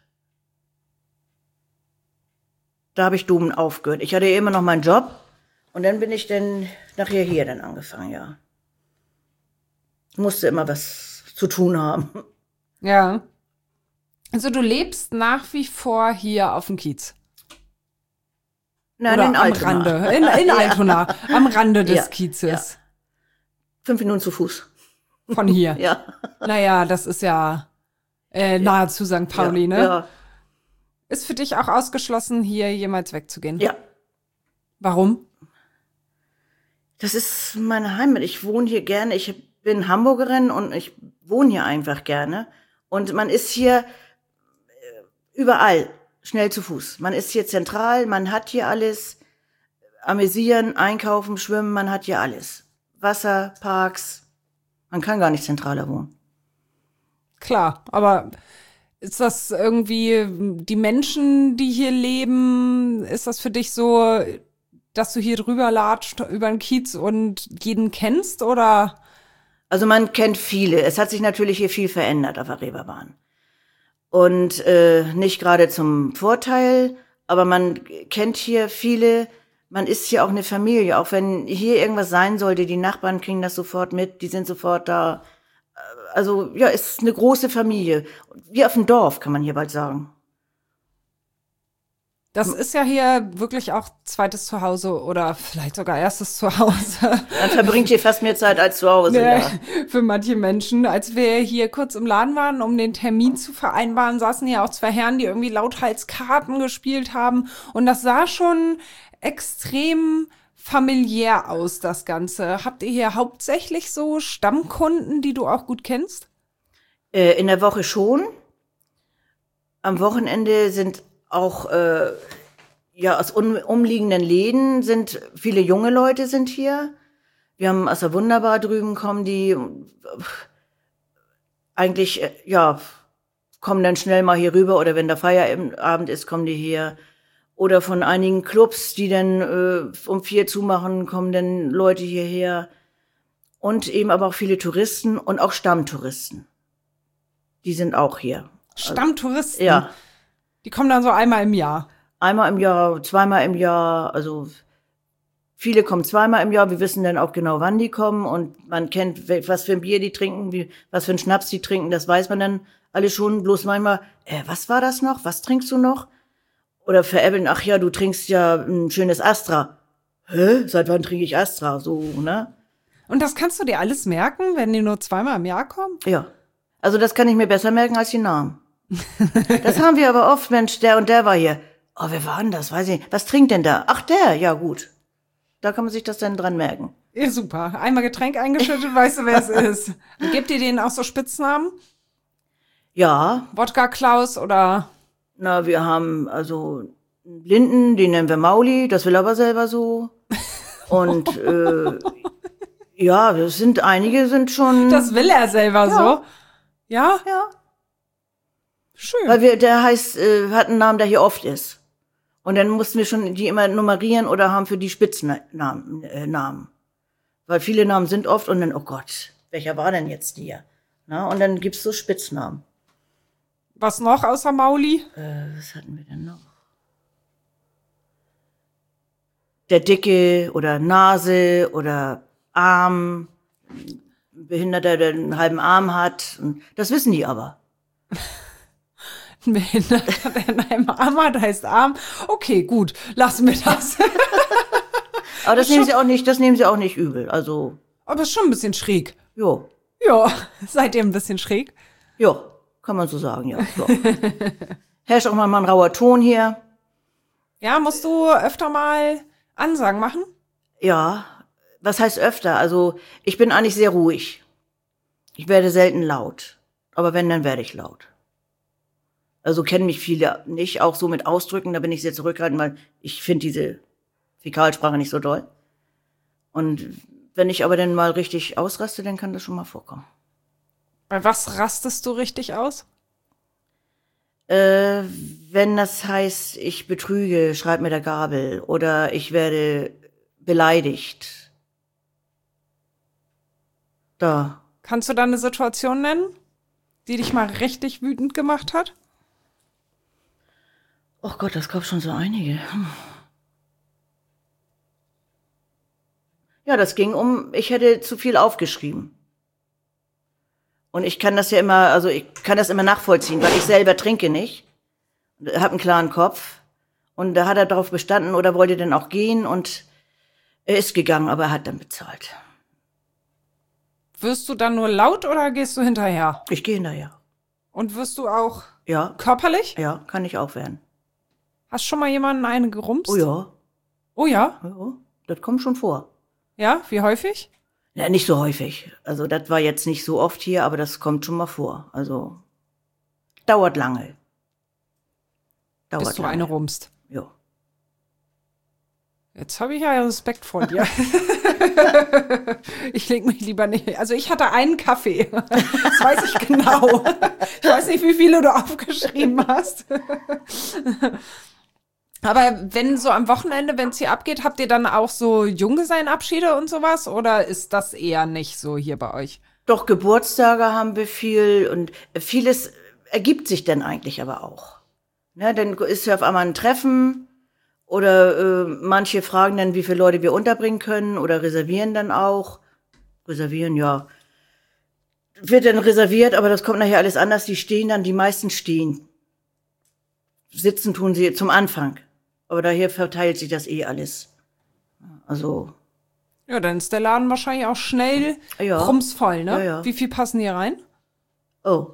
Speaker 1: Da habe ich Dom aufgehört. Ich hatte ja immer noch meinen Job und dann bin ich dann nachher hier dann angefangen, ja. Ich musste immer was zu tun haben.
Speaker 3: Ja. Also du lebst nach wie vor hier auf dem Kiez?
Speaker 1: Nein,
Speaker 3: Oder
Speaker 1: in
Speaker 3: am
Speaker 1: Altona.
Speaker 3: Rande, in, in
Speaker 1: Ja.
Speaker 3: Altona, am Rande des
Speaker 1: Ja,
Speaker 3: Kiezes.
Speaker 1: ja. Fünf Minuten zu Fuß.
Speaker 3: Von hier.
Speaker 1: Ja.
Speaker 3: Naja, das ist ja äh, nahezu Sankt Pauli,
Speaker 1: ja,
Speaker 3: ne?
Speaker 1: Ja.
Speaker 3: Ist für dich auch ausgeschlossen, hier jemals wegzugehen?
Speaker 1: Ja.
Speaker 3: Warum?
Speaker 1: Das ist meine Heimat. Ich wohne hier gerne. Ich bin Hamburgerin und ich wohne hier einfach gerne. Und man ist hier überall schnell zu Fuß. Man ist hier zentral, man hat hier alles. Amüsieren, einkaufen, schwimmen, man hat hier alles. Wasser, Parks. Man kann gar nicht zentraler wohnen.
Speaker 3: Klar, aber ist das irgendwie die Menschen, die hier leben, ist das für dich so, dass du hier drüber latscht über den Kiez und jeden kennst, oder?
Speaker 1: Also man kennt viele. Es hat sich natürlich hier viel verändert auf der Reeperbahn. Und äh, nicht gerade zum Vorteil, aber man kennt hier viele, man ist hier auch eine Familie. Auch wenn hier irgendwas sein sollte, die Nachbarn kriegen das sofort mit, die sind sofort da. Also ja, es ist eine große Familie. Wie auf dem Dorf, kann man hier bald sagen.
Speaker 3: Das ist ja hier wirklich auch zweites Zuhause oder vielleicht sogar erstes Zuhause.
Speaker 1: Man verbringt hier fast mehr Zeit als zu Hause,
Speaker 3: Nee,
Speaker 1: ja.
Speaker 3: für manche Menschen. Als wir hier kurz im Laden waren, um den Termin zu vereinbaren, saßen hier auch zwei Herren, die irgendwie lauthals Karten gespielt haben. Und das sah schon extrem familiär aus, das Ganze. Habt ihr hier hauptsächlich so Stammkunden, die du auch gut kennst?
Speaker 1: Äh, in der Woche schon. Am Wochenende sind auch äh, ja aus um, umliegenden Läden sind viele junge Leute sind hier. Wir haben aus der Wunderbar drüben kommen die äh, eigentlich äh, ja kommen dann schnell mal hier rüber oder wenn der Feierabend ist, kommen die hier. Oder von einigen Clubs, die dann äh, um vier zumachen, kommen dann Leute hierher. Und eben aber auch viele Touristen und auch Stammtouristen. Die sind auch hier.
Speaker 3: Stammtouristen?
Speaker 1: Ja.
Speaker 3: Die kommen dann so einmal im Jahr.
Speaker 1: Einmal im Jahr, zweimal im Jahr, also viele kommen zweimal im Jahr. Wir wissen dann auch genau, wann die kommen und man kennt, was für ein Bier die trinken, wie, was für ein Schnaps die trinken, das weiß man dann alle schon. Bloß manchmal, äh, was war das noch? Was trinkst du noch? Oder veräppeln, ach ja, du trinkst ja ein schönes Astra. Hä? Seit wann trinke ich Astra? So, ne?
Speaker 3: Und das kannst du dir alles merken, wenn die nur zweimal im Jahr kommen?
Speaker 1: Ja. Also das kann ich mir besser merken als die Namen. Das haben wir aber oft, Mensch, der und der war hier. Oh, wer war denn das? Weiß ich nicht. Was trinkt denn da? Ach, der, ja gut. Da kann man sich das dann dran merken.
Speaker 3: Ja, super. Einmal Getränk eingeschüttet, weißt du, wer es ist. Und gebt ihr denen auch so Spitznamen?
Speaker 1: Ja.
Speaker 3: Wodka Klaus oder?
Speaker 1: Na, wir haben also Linden, den nennen wir Mauli, das will aber selber so. Und äh, ja, das sind einige sind schon.
Speaker 3: Das will er selber
Speaker 1: ja.
Speaker 3: so. Ja?
Speaker 1: Ja.
Speaker 3: Schön.
Speaker 1: Weil wir, der heißt, äh, hat einen Namen, der hier oft ist. Und dann mussten wir schon die immer nummerieren oder haben für die Spitznamen. Äh, Namen. Weil viele Namen sind oft und dann, oh Gott, welcher war denn jetzt hier? Na, und dann gibt's so Spitznamen.
Speaker 3: Was noch außer Mauli?
Speaker 1: Äh, was hatten wir denn noch? Der Dicke oder Nase oder Arm. Ein Behinderter, der einen halben Arm hat. Und das wissen die aber.
Speaker 3: Ein Behinderter, der in einem Arm hat, heißt Arm. Okay, gut, lassen wir das.
Speaker 1: Aber das nehmen sie auch nicht, das nehmen sie auch nicht übel. Also.
Speaker 3: Aber ist schon ein bisschen schräg.
Speaker 1: Jo.
Speaker 3: Ja, seid ihr ein bisschen schräg?
Speaker 1: Jo, kann man so sagen, ja. So. Herrscht auch mal ein rauer Ton hier.
Speaker 3: Ja, musst du öfter mal Ansagen machen?
Speaker 1: Ja, was heißt öfter? Also, ich bin eigentlich sehr ruhig. Ich werde selten laut. Aber wenn, dann werde ich laut. Also kennen mich viele nicht, auch so mit Ausdrücken, da bin ich sehr zurückhaltend, weil ich finde diese Fäkalsprache nicht so doll. Und wenn ich aber dann mal richtig ausraste, dann kann das schon mal vorkommen.
Speaker 3: Bei was rastest du richtig aus?
Speaker 1: Äh, wenn das heißt, ich betrüge, schreib mir der Gabel oder ich werde beleidigt. Da.
Speaker 3: Kannst du da eine Situation nennen, die dich mal richtig wütend gemacht hat?
Speaker 1: Oh Gott, das gab schon so einige. Hm. Ja, das ging um, ich hätte zu viel aufgeschrieben. Und ich kann das ja immer, also ich kann das immer nachvollziehen, weil ich selber trinke nicht. Hab einen klaren Kopf. Und da hat er darauf bestanden oder wollte dann auch gehen und er ist gegangen, aber er hat dann bezahlt.
Speaker 3: Wirst du dann nur laut oder gehst du hinterher?
Speaker 1: Ich gehe hinterher.
Speaker 3: Und wirst du auch
Speaker 1: Ja.
Speaker 3: körperlich?
Speaker 1: Ja, kann ich auch werden.
Speaker 3: Hast schon mal jemanden eine gerumst?
Speaker 1: Oh ja.
Speaker 3: Oh ja?
Speaker 1: Ja, das kommt schon vor.
Speaker 3: Ja, wie häufig?
Speaker 1: Ja, nicht so häufig. Also das war jetzt nicht so oft hier, aber das kommt schon mal vor. Also dauert lange. Dauert
Speaker 3: Bis du
Speaker 1: lange.
Speaker 3: eine rumst.
Speaker 1: Ja.
Speaker 3: Jetzt habe ich ja Respekt vor dir. Ich leg mich lieber nicht. Also ich hatte einen Kaffee. Das weiß ich genau. Ich weiß nicht, wie viele du aufgeschrieben hast. Aber wenn so am Wochenende, wenn es hier abgeht, habt ihr dann auch so Junggesellenabschiede und sowas? Oder ist das eher nicht so hier bei euch?
Speaker 1: Doch, Geburtstage haben wir viel und vieles ergibt sich dann eigentlich aber auch. Ja, dann ist ja auf einmal ein Treffen oder äh, manche fragen dann, wie viele Leute wir unterbringen können oder reservieren dann auch. Reservieren, ja. Wird dann reserviert, aber das kommt nachher alles anders. Die stehen dann, die meisten stehen. Sitzen tun sie zum Anfang. Aber daher verteilt sich das eh alles. Also.
Speaker 3: Ja, dann ist der Laden wahrscheinlich auch schnell
Speaker 1: ja.
Speaker 3: rumsvoll, ne?
Speaker 1: Ja, ja.
Speaker 3: Wie viel passen hier rein?
Speaker 1: Oh.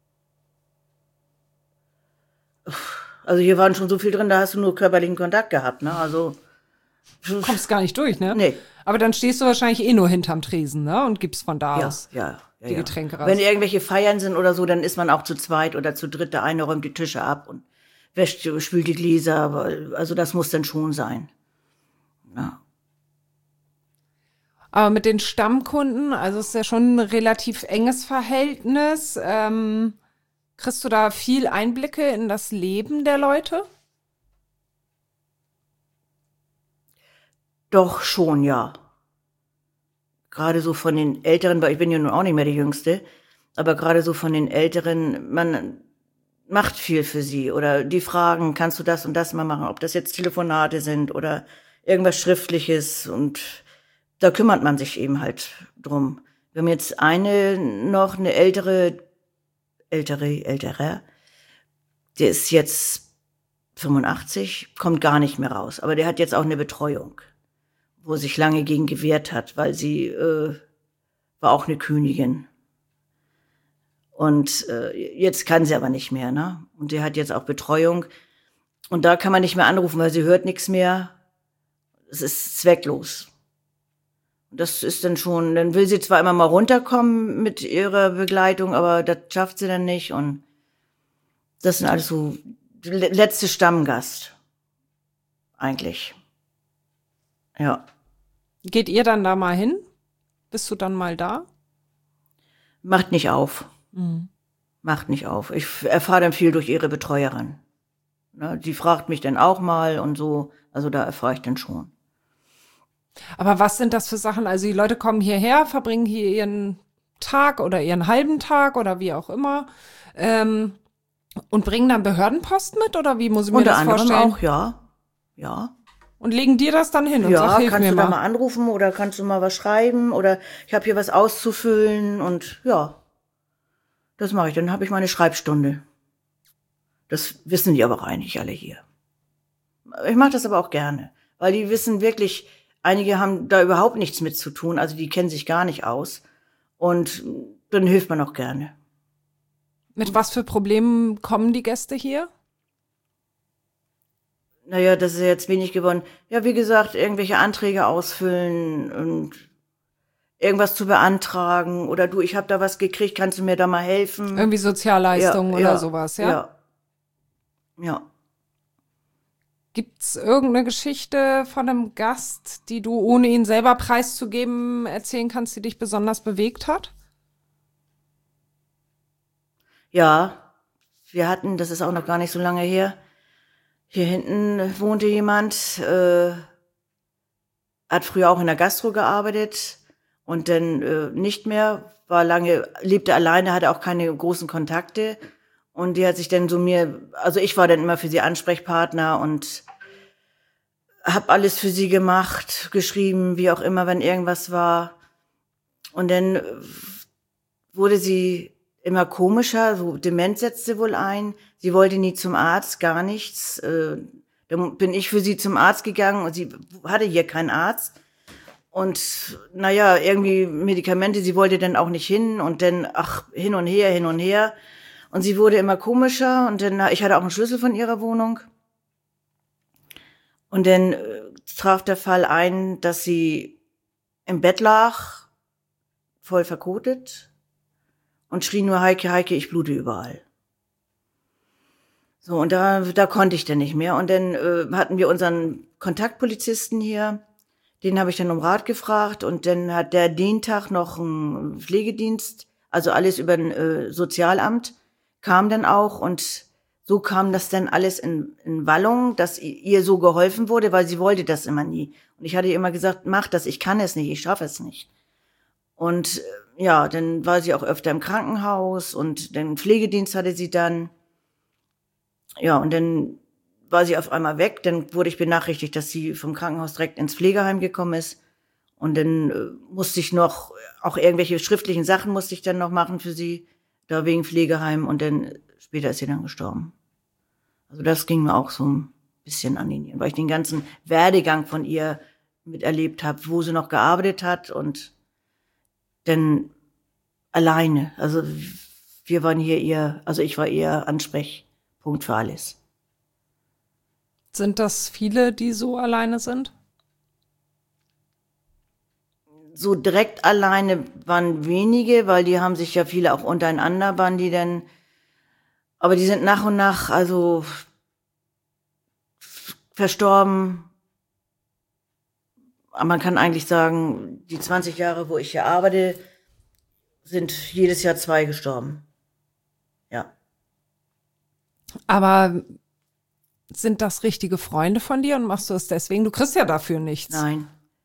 Speaker 1: Also hier waren schon so viel drin, da hast du nur körperlichen Kontakt gehabt, ne? Also.
Speaker 3: Du kommst gar nicht durch, ne?
Speaker 1: Nee.
Speaker 3: Aber dann stehst du wahrscheinlich eh nur hinterm Tresen, ne? Und gibst von da
Speaker 1: Ja,
Speaker 3: aus
Speaker 1: ja, ja,
Speaker 3: die
Speaker 1: ja.
Speaker 3: Getränke raus.
Speaker 1: Wenn irgendwelche Feiern sind oder so, dann ist man auch zu zweit oder zu dritt. Der eine räumt die Tische ab und wäscht, spült die Gläser. Also das muss dann schon sein. Ja.
Speaker 3: Aber mit den Stammkunden, also ist ja schon ein relativ enges Verhältnis. Ähm, kriegst du da viel Einblicke in das Leben der Leute?
Speaker 1: Doch schon, ja. Gerade so von den Älteren, weil ich bin ja nun auch nicht mehr die Jüngste, aber gerade so von den Älteren, man macht viel für sie. Oder die fragen, kannst du das und das mal machen? Ob das jetzt Telefonate sind oder irgendwas Schriftliches. Und da kümmert man sich eben halt drum. Wir haben jetzt eine noch, eine ältere, ältere, ältere, der ist jetzt fünfundachtzig, kommt gar nicht mehr raus. Aber der hat jetzt auch eine Betreuung, wo sich lange gegen gewehrt hat, weil sie äh, war auch eine Königin. Und äh, jetzt kann sie aber nicht mehr, ne? Und sie hat jetzt auch Betreuung. Und da kann man nicht mehr anrufen, weil sie hört nichts mehr. Es ist zwecklos. Das ist dann schon, dann will sie zwar immer mal runterkommen mit ihrer Begleitung, aber das schafft sie dann nicht. Und das sind alles so der letzte Stammgast. Eigentlich. Ja.
Speaker 3: Geht ihr dann da mal hin? Bist du dann mal da?
Speaker 1: Macht nicht auf.
Speaker 3: Mhm.
Speaker 1: Macht nicht auf. Ich erfahre dann viel durch ihre Betreuerin. Ne, die fragt mich dann auch mal und so. Also da erfahre ich dann schon.
Speaker 3: Aber was sind das für Sachen? Also die Leute kommen hierher, verbringen hier ihren Tag oder ihren halben Tag oder wie auch immer ähm, und bringen dann Behördenpost mit? Oder wie muss ich mir
Speaker 1: Unter
Speaker 3: das
Speaker 1: anderem
Speaker 3: vorstellen?
Speaker 1: auch, ja. Ja.
Speaker 3: Und legen dir das dann hin und
Speaker 1: Ja,
Speaker 3: sag, hilf
Speaker 1: kannst
Speaker 3: mir
Speaker 1: du
Speaker 3: mal.
Speaker 1: da mal anrufen oder kannst du mal was schreiben oder ich habe hier was auszufüllen und ja, das mache ich. Dann habe ich meine Schreibstunde. Das wissen die aber auch eigentlich alle hier. Ich mache das aber auch gerne, weil die wissen wirklich, einige haben da überhaupt nichts mit zu tun, also die kennen sich gar nicht aus und dann hilft man auch gerne.
Speaker 3: Mit was für Problemen kommen die Gäste hier?
Speaker 1: Naja, das ist ja jetzt wenig geworden. Ja, wie gesagt, irgendwelche Anträge ausfüllen und irgendwas zu beantragen. Oder du, ich habe da was gekriegt, kannst du mir da mal helfen?
Speaker 3: Irgendwie Sozialleistungen
Speaker 1: Ja,
Speaker 3: oder
Speaker 1: ja,
Speaker 3: sowas, ja?
Speaker 1: Ja. Ja.
Speaker 3: Gibt's irgendeine Geschichte von einem Gast, die du, ohne ihn selber preiszugeben, erzählen kannst, die dich besonders bewegt hat?
Speaker 1: Ja, wir hatten, das ist auch noch gar nicht so lange her, hier hinten wohnte jemand, äh, hat früher auch in der Gastro gearbeitet und dann äh, nicht mehr, war lange, lebte alleine, hatte auch keine großen Kontakte und die hat sich dann so mir, also ich war dann immer für sie Ansprechpartner und hab alles für sie gemacht, geschrieben, wie auch immer, wenn irgendwas war. Und dann wurde sie immer komischer, so Demenz setzte wohl ein. Sie wollte nie zum Arzt, gar nichts. Äh, dann bin ich für sie zum Arzt gegangen und sie hatte hier keinen Arzt. Und naja, irgendwie Medikamente, sie wollte dann auch nicht hin und dann, ach, hin und her, hin und her. Und sie wurde immer komischer und dann, ich hatte auch einen Schlüssel von ihrer Wohnung. Und dann äh, traf der Fall ein, dass sie im Bett lag, voll verkotet und schrie nur, Heike, Heike, ich blute überall. So, und da, da konnte ich dann nicht mehr. Und dann äh, hatten wir unseren Kontaktpolizisten hier, den habe ich dann um Rat gefragt und dann hat der den Tag noch einen Pflegedienst, also alles über ein äh, Sozialamt, kam dann auch und so kam das dann alles in, in Wallung, dass ihr so geholfen wurde, weil sie wollte das immer nie. Und ich hatte ihr immer gesagt, mach das, ich kann es nicht, ich schaffe es nicht. Und ja, dann war sie auch öfter im Krankenhaus und den Pflegedienst hatte sie dann. Ja, und dann war sie auf einmal weg. Dann wurde ich benachrichtigt, dass sie vom Krankenhaus direkt ins Pflegeheim gekommen ist. Und dann äh, musste ich noch, auch irgendwelche schriftlichen Sachen musste ich dann noch machen für sie, da wegen Pflegeheim. Und dann später ist sie dann gestorben. Also das ging mir auch so ein bisschen an die Nieren, weil ich den ganzen Werdegang von ihr miterlebt habe, wo sie noch gearbeitet hat und dann alleine. Also wir waren hier ihr, also ich war ihr Ansprechpunkt für alles.
Speaker 3: Sind das viele, die so alleine sind?
Speaker 1: So direkt alleine waren wenige, weil die haben sich ja viele auch untereinander, waren die dann, aber die sind nach und nach, also verstorben. Aber man kann eigentlich sagen, die zwanzig Jahre, wo ich hier arbeite, sind jedes Jahr zwei gestorben. Ja.
Speaker 3: Aber sind das richtige Freunde von dir und machst du es deswegen? Du kriegst ja dafür nichts.
Speaker 1: Nein.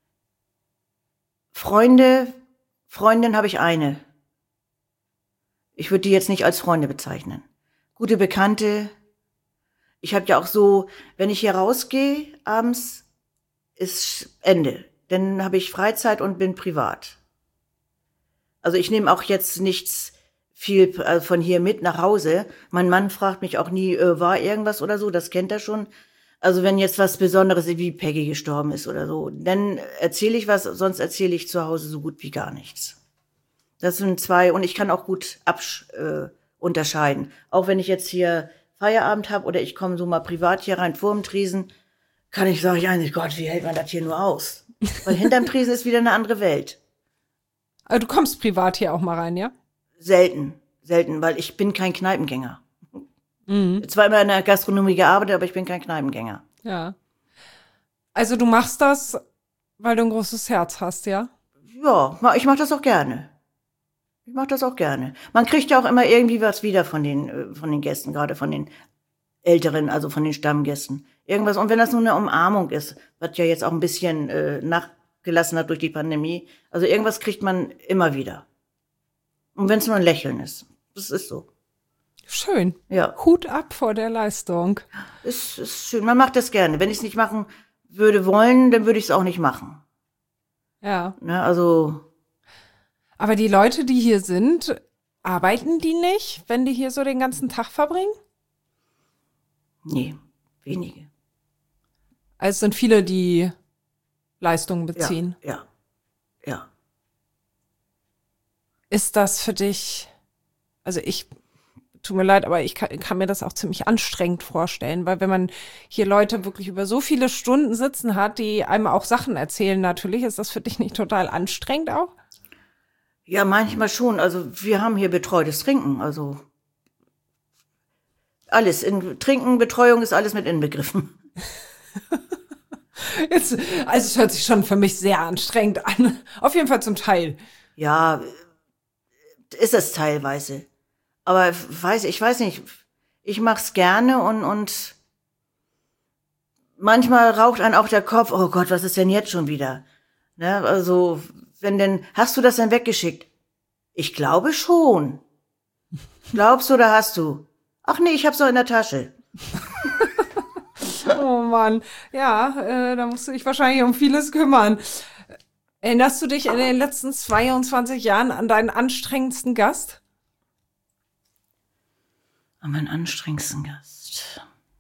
Speaker 1: Freunde, Freundin habe ich eine. Ich würde die jetzt nicht als Freunde bezeichnen. Gute Bekannte. Ich habe ja auch so, wenn ich hier rausgehe abends, ist Ende. Dann habe ich Freizeit und bin privat. Also ich nehme auch jetzt nichts viel von hier mit nach Hause. Mein Mann fragt mich auch nie, äh, war irgendwas oder so, das kennt er schon. Also wenn jetzt was Besonderes wie Peggy gestorben ist oder so, dann erzähle ich was, sonst erzähle ich zu Hause so gut wie gar nichts. Das sind zwei, und ich kann auch gut absch äh, unterscheiden. Auch wenn ich jetzt hier Feierabend habe oder ich komme so mal privat hier rein vor dem Tresen, kann ich sagen, ja, Gott, wie hält man das hier nur aus? Weil hinterm Tresen ist wieder eine andere Welt.
Speaker 3: Also du kommst privat hier auch mal rein, ja?
Speaker 1: Selten, selten, weil ich bin kein Kneipengänger.
Speaker 3: Mhm.
Speaker 1: Zwar immer in der Gastronomie gearbeitet, aber ich bin kein Kneipengänger.
Speaker 3: Ja. Also du machst das, weil du ein großes Herz hast, ja?
Speaker 1: Ja, ich mache das auch gerne. Ich mache das auch gerne. Man kriegt ja auch immer irgendwie was wieder von den, von den Gästen, gerade von den Älteren, also von den Stammgästen. Irgendwas, und wenn das nur eine Umarmung ist, was ja jetzt auch ein bisschen äh, nachgelassen hat durch die Pandemie, also irgendwas kriegt man immer wieder. Und wenn es nur ein Lächeln ist. Das ist so.
Speaker 3: Schön.
Speaker 1: Ja.
Speaker 3: Hut ab vor der Leistung.
Speaker 1: Ist, ist schön. Man macht das gerne. Wenn ich es nicht machen würde wollen, dann würde ich es auch nicht machen.
Speaker 3: Ja.
Speaker 1: Ne, also.
Speaker 3: Aber die Leute, die hier sind, arbeiten die nicht, wenn die hier so den ganzen Tag verbringen?
Speaker 1: Nee, wenige.
Speaker 3: Also es sind viele, die Leistungen beziehen.
Speaker 1: Ja, ja, ja.
Speaker 3: Ist das für dich, also ich, tut mir leid, aber ich kann, kann mir das auch ziemlich anstrengend vorstellen, weil wenn man hier Leute wirklich über so viele Stunden sitzen hat, die einem auch Sachen erzählen natürlich, ist das für dich nicht total anstrengend auch?
Speaker 1: Ja, manchmal schon. Also wir haben hier betreutes Trinken, also alles. In Trinken, Betreuung ist alles mit inbegriffen.
Speaker 3: Jetzt, also es hört sich schon für mich sehr anstrengend an. Auf jeden Fall zum Teil.
Speaker 1: Ja, ist es teilweise. Aber weiß, ich weiß nicht, ich mach's gerne und, und manchmal raucht einen auch der Kopf, oh Gott, was ist denn jetzt schon wieder? Ne, also, wenn denn, hast du das denn weggeschickt? Ich glaube schon. Glaubst du oder hast du? Ach nee, ich hab's noch in der Tasche.
Speaker 3: Oh Mann, ja, äh, da musst du dich wahrscheinlich um vieles kümmern. Erinnerst du dich in den letzten zweiundzwanzig Jahren an deinen anstrengendsten Gast?
Speaker 1: An meinen anstrengendsten Gast.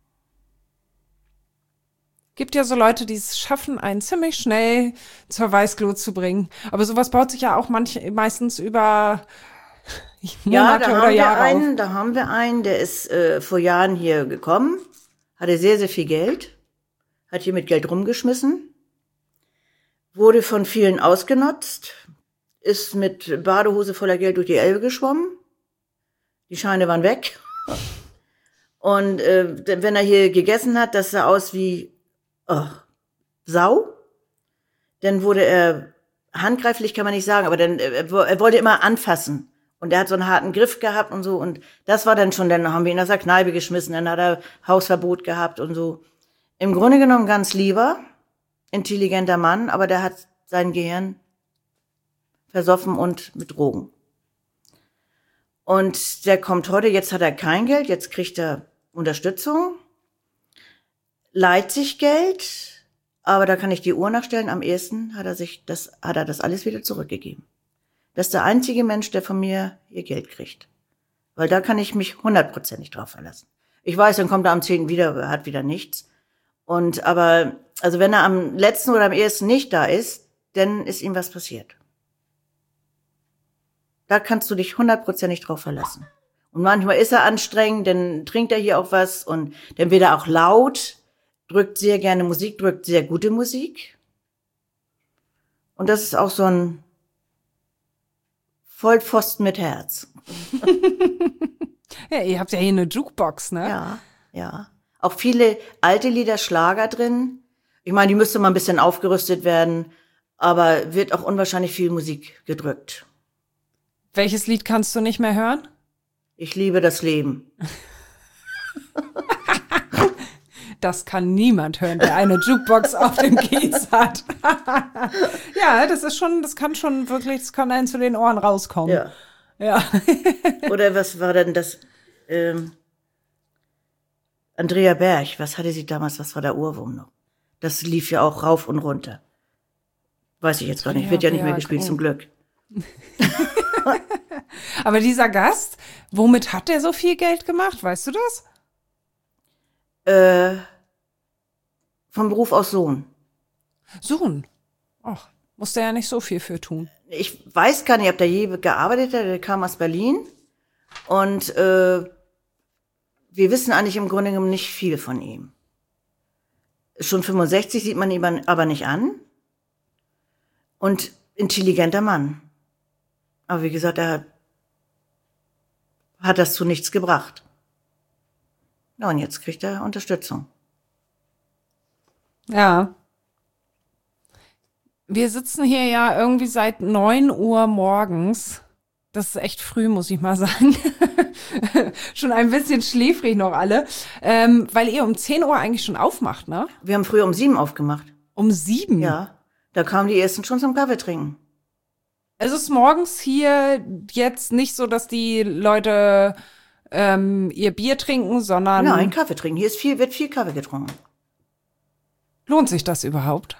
Speaker 3: Gibt ja so Leute, die es schaffen, einen ziemlich schnell zur Weißglut zu bringen. Aber sowas baut sich ja auch manch, meistens über Monate
Speaker 1: ja, da
Speaker 3: oder
Speaker 1: haben wir
Speaker 3: Jahre
Speaker 1: einen,
Speaker 3: auf.
Speaker 1: da haben wir einen, der ist äh, vor Jahren hier gekommen, hatte sehr, sehr viel Geld, hat hier mit Geld rumgeschmissen, wurde von vielen ausgenutzt, ist mit Badehose voller Geld durch die Elbe geschwommen, die Scheine waren weg. Und äh, wenn er hier gegessen hat, das sah aus wie oh, Sau. Dann wurde er, handgreiflich kann man nicht sagen, aber dann er, er wollte immer anfassen. Und er hat so einen harten Griff gehabt und so. Und das war dann schon, dann haben wir ihn aus der Kneipe geschmissen, dann hat er Hausverbot gehabt und so. Im Grunde genommen ganz lieber, intelligenter Mann, aber der hat sein Gehirn versoffen und mit Drogen. Und der kommt heute, jetzt hat er kein Geld, jetzt kriegt er Unterstützung, leiht sich Geld, aber da kann ich die Uhr nachstellen, am ersten hat er sich das, hat er das alles wieder zurückgegeben. Das ist der einzige Mensch, der von mir ihr Geld kriegt. Weil da kann ich mich hundertprozentig drauf verlassen. Ich weiß, dann kommt er am zehnten wieder, hat wieder nichts. Und, aber, also wenn er am letzten oder am ersten nicht da ist, dann ist ihm was passiert. Da kannst du dich hundertprozentig drauf verlassen. Und manchmal ist er anstrengend, dann trinkt er hier auch was und dann wird er auch laut, drückt sehr gerne Musik, drückt sehr gute Musik. Und das ist auch so ein Vollpfosten mit Herz.
Speaker 3: Ja, ihr habt ja hier eine Jukebox, ne?
Speaker 1: Ja, ja. Auch viele alte Lieder, Schlager drin. Ich meine, die müsste mal ein bisschen aufgerüstet werden, aber wird auch unwahrscheinlich viel Musik gedrückt.
Speaker 3: Welches Lied kannst du nicht mehr hören?
Speaker 1: Ich liebe das Leben.
Speaker 3: Das kann niemand hören, der eine Jukebox auf dem Kies hat. Ja, das ist schon, das kann schon wirklich, das kann einem zu den Ohren rauskommen.
Speaker 1: Ja.
Speaker 3: Ja.
Speaker 1: Oder was war denn das? Ähm, Andrea Berg, was hatte sie damals, was war der Ohrwurm noch? Das lief ja auch rauf und runter. Weiß ich jetzt gar nicht, wird ja nicht mehr gespielt, zum Glück.
Speaker 3: Aber dieser Gast, womit hat der so viel Geld gemacht? Weißt du das?
Speaker 1: Äh, vom Beruf aus Sohn.
Speaker 3: Sohn? Ach, musste ja nicht so viel für tun.
Speaker 1: Ich weiß gar nicht, ob der je gearbeitet hat, der kam aus Berlin. Und äh, wir wissen eigentlich im Grunde genommen nicht viel von ihm. Schon fünfundsechzig sieht man ihn aber nicht an. Und intelligenter Mann. Aber wie gesagt, er hat, hat das zu nichts gebracht. Ja, und jetzt kriegt er Unterstützung.
Speaker 3: Ja. Wir sitzen hier ja irgendwie seit neun Uhr morgens. Das ist echt früh, muss ich mal sagen. Schon ein bisschen schläfrig noch alle. Ähm, weil ihr um zehn Uhr eigentlich schon aufmacht, ne?
Speaker 1: Wir haben früher um sieben aufgemacht.
Speaker 3: Um sieben?
Speaker 1: Ja, da kamen die ersten schon zum Kaffee trinken.
Speaker 3: Es ist morgens hier jetzt nicht so, dass die Leute ähm, ihr Bier trinken, sondern...
Speaker 1: Nein, Kaffee trinken. Hier ist viel, wird viel Kaffee getrunken.
Speaker 3: Lohnt sich das überhaupt?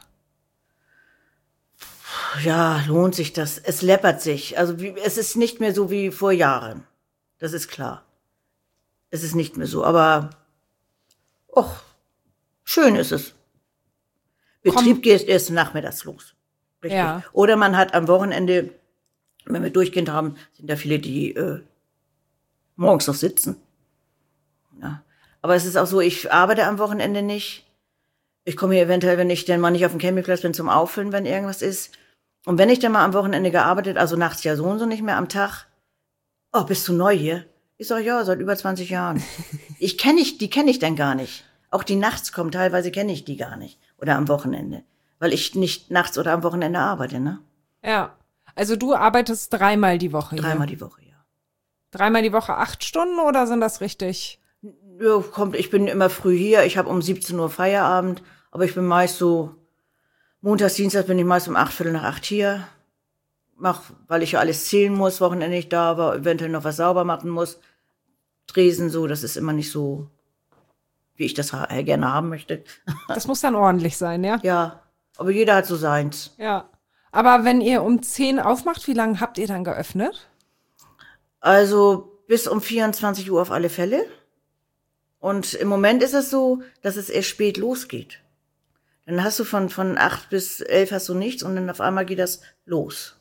Speaker 1: Ja, lohnt sich das. Es läppert sich. Also wie, es ist nicht mehr so wie vor Jahren. Das ist klar. Es ist nicht mehr so. Aber, och, schön ist es. Betrieb
Speaker 3: Komm.
Speaker 1: geht erst nachmittags los. Richtig.
Speaker 3: Ja.
Speaker 1: Oder man hat am Wochenende, wenn wir durchgehend haben, sind da viele, die äh, morgens noch sitzen. Ja. Aber es ist auch so, ich arbeite am Wochenende nicht. Ich komme hier eventuell, wenn ich denn mal nicht auf dem Campingplatz bin, zum Auffüllen, wenn irgendwas ist. Und wenn ich dann mal am Wochenende gearbeitet, also nachts ja so und so nicht mehr am Tag, oh, bist du neu hier? Ich sag, ja, seit über zwanzig Jahren. Ich kenne ich, die kenne ich dann gar nicht. Auch die nachts kommen, teilweise kenne ich die gar nicht. Oder am Wochenende. Weil ich nicht nachts oder am Wochenende arbeite, ne?
Speaker 3: Ja. Also du arbeitest dreimal die Woche hier?
Speaker 1: Dreimal die Woche, ja.
Speaker 3: Dreimal die Woche acht Stunden oder sind das richtig?
Speaker 1: Ja, kommt, ich bin immer früh hier. Ich habe um siebzehn Uhr Feierabend. Aber ich bin meist so, montags, dienstags bin ich meist um acht, viertel nach acht hier. Mach, weil ich ja alles zählen muss, Wochenende nicht da war, eventuell noch was sauber machen muss. Tresen so, das ist immer nicht so, wie ich das ha- gerne haben möchte.
Speaker 3: Das muss dann ordentlich sein, ja?
Speaker 1: Ja, aber jeder hat so seins.
Speaker 3: Ja. Aber wenn ihr um zehn aufmacht, wie lange habt ihr dann geöffnet?
Speaker 1: Also bis um vierundzwanzig Uhr auf alle Fälle. Und im Moment ist es so, dass es erst spät losgeht. Dann hast du von, von acht bis elf hast du nichts und dann auf einmal geht das los.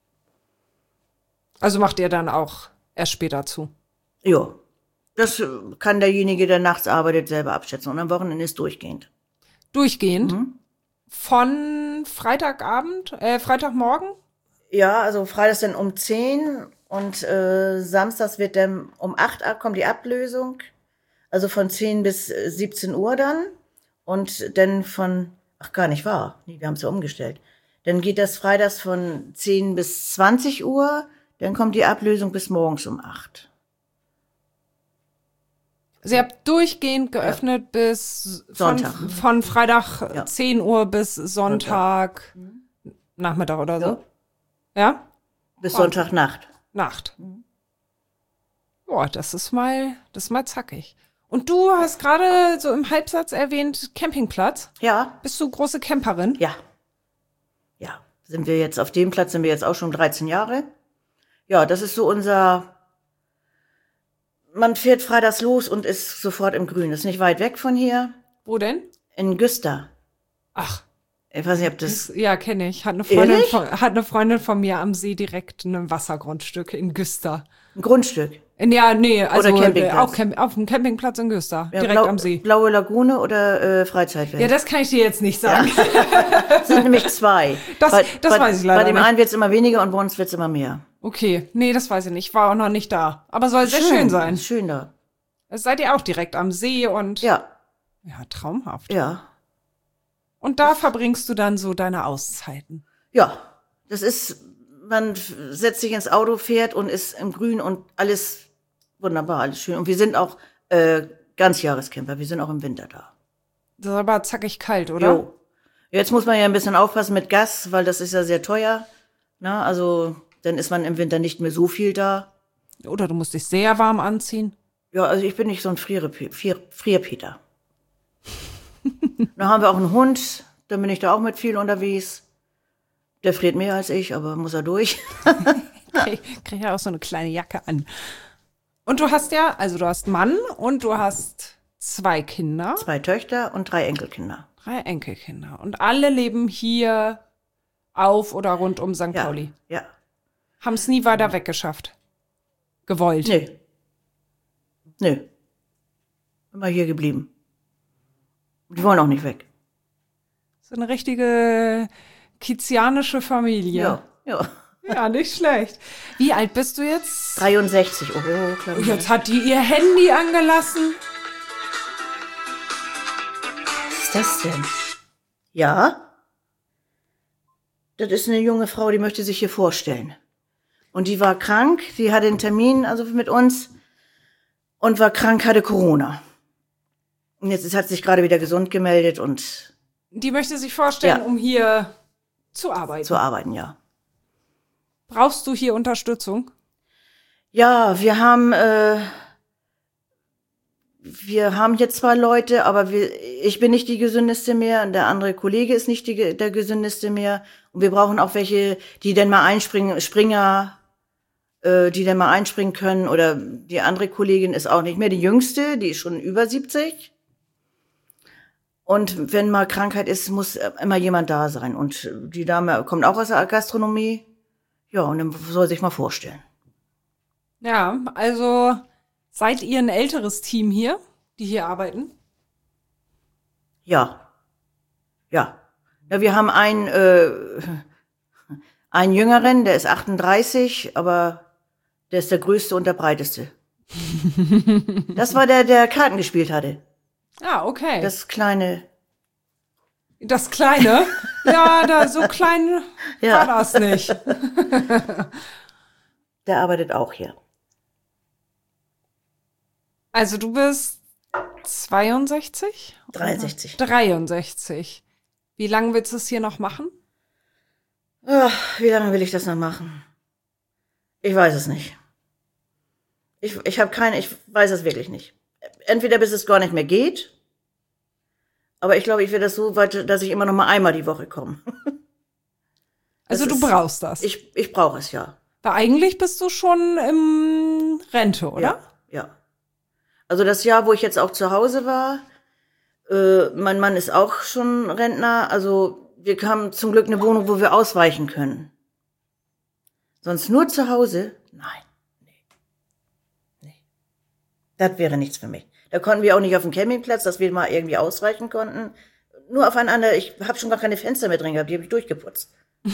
Speaker 3: Also macht ihr dann auch erst später zu?
Speaker 1: Ja, das kann derjenige, der nachts arbeitet, selber abschätzen. Und am Wochenende ist durchgehend.
Speaker 3: Durchgehend?
Speaker 1: Mhm.
Speaker 3: Von Freitagabend, äh, Freitagmorgen?
Speaker 1: Ja, also freitags dann um zehn und äh, samstags wird dann um acht ab, kommt die Ablösung. Also von zehn bis siebzehn Uhr dann. Und dann von, ach gar nicht wahr, nee, wir haben es ja umgestellt. Dann geht das freitags von zehn bis zwanzig Uhr, dann kommt die Ablösung bis morgens um acht.
Speaker 3: Sie habt durchgehend geöffnet ja. bis von,
Speaker 1: Sonntag.
Speaker 3: Von Freitag
Speaker 1: ja.
Speaker 3: zehn Uhr bis Sonntag, Sonntag. Nachmittag oder so.
Speaker 1: Ja.
Speaker 3: Ja?
Speaker 1: Bis
Speaker 3: Oh.
Speaker 1: Sonntagnacht.
Speaker 3: Nacht. Boah, das ist mal, das ist mal zackig. Und du hast gerade so im Halbsatz erwähnt, Campingplatz.
Speaker 1: Ja,
Speaker 3: Bist du große Camperin?
Speaker 1: ja. Ja, sind wir jetzt auf dem Platz, sind wir jetzt auch schon dreizehn Jahre. Ja, das ist so unser, man fährt freitags los und ist sofort im Grün. Ist nicht weit weg von hier.
Speaker 3: Wo denn?
Speaker 1: In Güster.
Speaker 3: Ach,
Speaker 1: Ich weiß nicht, ob das,
Speaker 3: ja, kenne ich. Hat eine, Freundin
Speaker 1: Ehrlich?
Speaker 3: von, hat eine Freundin von mir am See direkt ein Wassergrundstück in Güster.
Speaker 1: ein Grundstück.
Speaker 3: In, ja, nee, also
Speaker 1: Oder Campingplatz.
Speaker 3: äh, auch Camp, auf dem Campingplatz in Güster,
Speaker 1: Ja,
Speaker 3: direkt
Speaker 1: Blau,
Speaker 3: am See.
Speaker 1: Blaue Lagune oder äh, Freizeitwelt.
Speaker 3: Ja, das kann ich dir jetzt nicht sagen.
Speaker 1: Das sind nämlich zwei.
Speaker 3: Das-
Speaker 1: bei,
Speaker 3: das
Speaker 1: bei,
Speaker 3: weiß ich leider
Speaker 1: Bei dem
Speaker 3: nicht.
Speaker 1: einen wird's immer weniger und bei uns wird's immer mehr.
Speaker 3: Okay, nee, das weiß ich nicht. War auch noch nicht da. Aber soll sehr schön sein.
Speaker 1: Ist schön da.
Speaker 3: Seid ihr auch direkt am See und
Speaker 1: Ja,
Speaker 3: ja, traumhaft.
Speaker 1: ja,
Speaker 3: Und da verbringst du dann so deine Auszeiten.
Speaker 1: ja. Das ist, man f- setzt sich ins Auto, fährt und ist im Grün und alles wunderbar, alles schön. Und wir sind auch äh, Ganzjahrescamper, wir sind auch im Winter da.
Speaker 3: Das ist aber zackig kalt, oder?
Speaker 1: Jo. Jetzt muss man ja ein bisschen aufpassen mit Gas, weil das ist ja sehr teuer. Na, also dann ist man im Winter nicht mehr so viel da.
Speaker 3: Oder du musst dich sehr warm anziehen.
Speaker 1: Ja, also ich bin nicht so ein Friere- Frier- Frierpeter. Dann haben wir auch einen Hund, dann bin ich da auch mit viel unterwegs. Der friert mehr als ich, aber muss er durch.
Speaker 3: Krieg, krieg ja auch so eine kleine Jacke an. Und du hast ja, also du hast Mann und du hast zwei Kinder,
Speaker 1: Zwei Töchter und drei Enkelkinder.
Speaker 3: drei Enkelkinder. Und alle leben hier auf oder rund um Sankt
Speaker 1: Ja,
Speaker 3: Pauli.
Speaker 1: ja.
Speaker 3: Haben es nie weiter weggeschafft. Gewollt.
Speaker 1: Nö. Nö. Immer hier geblieben. Die wollen auch nicht weg.
Speaker 3: So eine richtige kizianische Familie.
Speaker 1: Ja, ja.
Speaker 3: Ja, nicht schlecht. Wie alt bist du jetzt?
Speaker 1: dreiundsechzig. Oh, klar.
Speaker 3: Jetzt hat die ihr Handy angelassen.
Speaker 1: Was ist das denn? Ja. Das ist eine junge Frau, die möchte sich hier vorstellen. Und die war krank, die hatte einen Termin, also mit uns, und war krank, hatte Corona. Und jetzt ist, hat sich gerade wieder gesund gemeldet und
Speaker 3: Die möchte sich vorstellen,
Speaker 1: Ja.
Speaker 3: um hier zu arbeiten.
Speaker 1: zu arbeiten, ja.
Speaker 3: Brauchst du hier Unterstützung?
Speaker 1: Ja, wir haben, äh, wir haben hier zwei Leute, aber wir, ich bin nicht die gesündeste mehr und der andere Kollege ist nicht die, der gesündeste mehr. Und wir brauchen auch welche, die dann mal einspringen, Springer, äh, die dann mal einspringen können. Oder die andere Kollegin ist auch nicht mehr die jüngste, die ist schon über siebzig. Und wenn mal Krankheit ist, muss immer jemand da sein. Und die Dame kommt auch aus der Gastronomie. Ja, und dann soll sich mal vorstellen.
Speaker 3: Ja, also seid ihr ein älteres Team hier, die hier arbeiten?
Speaker 1: Ja. Ja. Ja, wir haben einen, äh, einen Jüngeren, der ist achtunddreißig, aber der ist der größte und der breiteste. Das war der, der Karten gespielt hatte.
Speaker 3: Ah, okay. Das,
Speaker 1: Das kleine,
Speaker 3: das Kleine? Ja, da so klein
Speaker 1: Ja.
Speaker 3: war das nicht.
Speaker 1: der arbeitet auch hier.
Speaker 3: Also du bist zweiundsechzig?
Speaker 1: dreiundsechzig.
Speaker 3: dreiundsechzig. Wie lange willst du es hier noch machen?
Speaker 1: Ach, wie lange will ich das noch machen? Ich weiß es nicht. Ich, ich habe keine, ich weiß es wirklich nicht. Entweder bis es gar nicht mehr geht, aber ich glaube, ich werde das so weit, dass ich immer noch mal einmal die Woche komme.
Speaker 3: Also
Speaker 1: Das
Speaker 3: du
Speaker 1: ist-
Speaker 3: brauchst das.
Speaker 1: Ich, ich brauche es ja.
Speaker 3: Weil eigentlich bist du schon im Rente, oder?
Speaker 1: Ja, ja. Also das Jahr, wo ich jetzt auch zu Hause war, äh, mein Mann ist auch schon Rentner, also wir haben zum Glück eine Wohnung, wo wir ausweichen können. Sonst nur zu Hause? Nein. Nee. Nee. Das wäre nichts für mich. Da konnten wir auch nicht auf dem Campingplatz, dass wir mal irgendwie ausweichen konnten. Nur auf ein anderes, ich habe schon gar keine Fenster mehr drin gehabt, die habe ich durchgeputzt.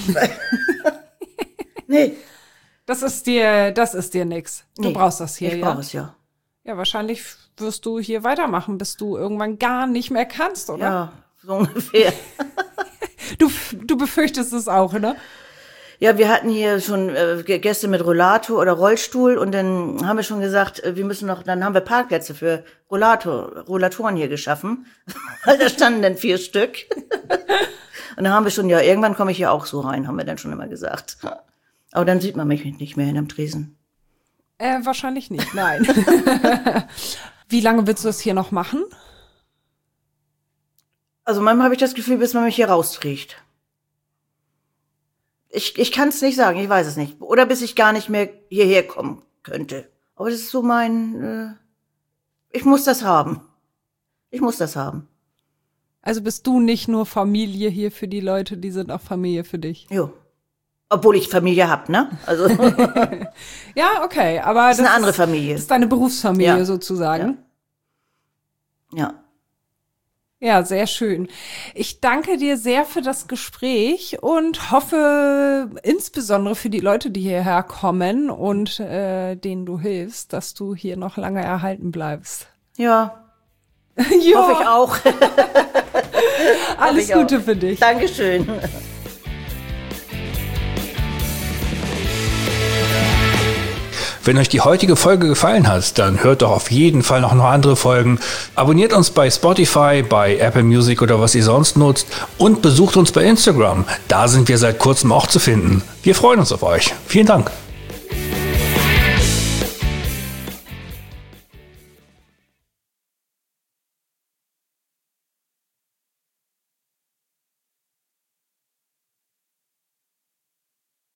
Speaker 1: Nee,
Speaker 3: Das ist dir, das ist dir nix. Du
Speaker 1: nee.
Speaker 3: brauchst das hier,
Speaker 1: Ich
Speaker 3: ja?
Speaker 1: brauche es ja.
Speaker 3: Ja, wahrscheinlich wirst du hier weitermachen, bis du irgendwann gar nicht mehr kannst, oder?
Speaker 1: Ja, so ungefähr.
Speaker 3: Du, du befürchtest es auch, ne?
Speaker 1: Ja, wir hatten hier schon äh, Gäste mit Rollator oder Rollstuhl und dann haben wir schon gesagt, äh, wir müssen noch, dann haben wir Parkplätze für Rollator, Rollatoren hier geschaffen, weil da standen dann vier Stück. Und dann haben wir schon, ja, irgendwann komme ich hier auch so rein, haben wir dann schon immer gesagt. Aber dann sieht man mich nicht mehr hinterm Tresen.
Speaker 3: Äh, wahrscheinlich nicht, nein. Wie lange willst du das hier noch machen?
Speaker 1: Also manchmal habe ich das Gefühl, bis man mich hier rausträgt. Ich, ich kann es nicht sagen, ich weiß es nicht. Oder bis ich gar nicht mehr hierher kommen könnte. Aber das ist so mein... Äh, ich muss das haben. Ich muss das haben.
Speaker 3: Also bist du nicht nur Familie hier für die Leute, die sind auch Familie für dich?
Speaker 1: Jo. Obwohl ich Familie hab, ne? Also
Speaker 3: ja, okay. Aber
Speaker 1: das ist eine andere Familie.
Speaker 3: Das ist deine Berufsfamilie
Speaker 1: ja.
Speaker 3: sozusagen.
Speaker 1: Ja. ja.
Speaker 3: Ja, sehr schön. Ich danke dir sehr für das Gespräch und hoffe insbesondere für die Leute, die hierher kommen und äh, denen du hilfst, dass du hier noch lange erhalten bleibst.
Speaker 1: Ja.
Speaker 3: ja.
Speaker 1: Hoffe ich auch.
Speaker 3: Alles
Speaker 1: ich
Speaker 3: Gute
Speaker 1: auch.
Speaker 3: für dich.
Speaker 1: Dankeschön.
Speaker 2: Wenn euch die heutige Folge gefallen hat, dann hört doch auf jeden Fall noch, noch andere Folgen. Abonniert uns bei Spotify, bei Apple Music oder was ihr sonst nutzt und besucht uns bei Instagram. Da sind wir seit kurzem auch zu finden. Wir freuen uns auf euch. Vielen Dank.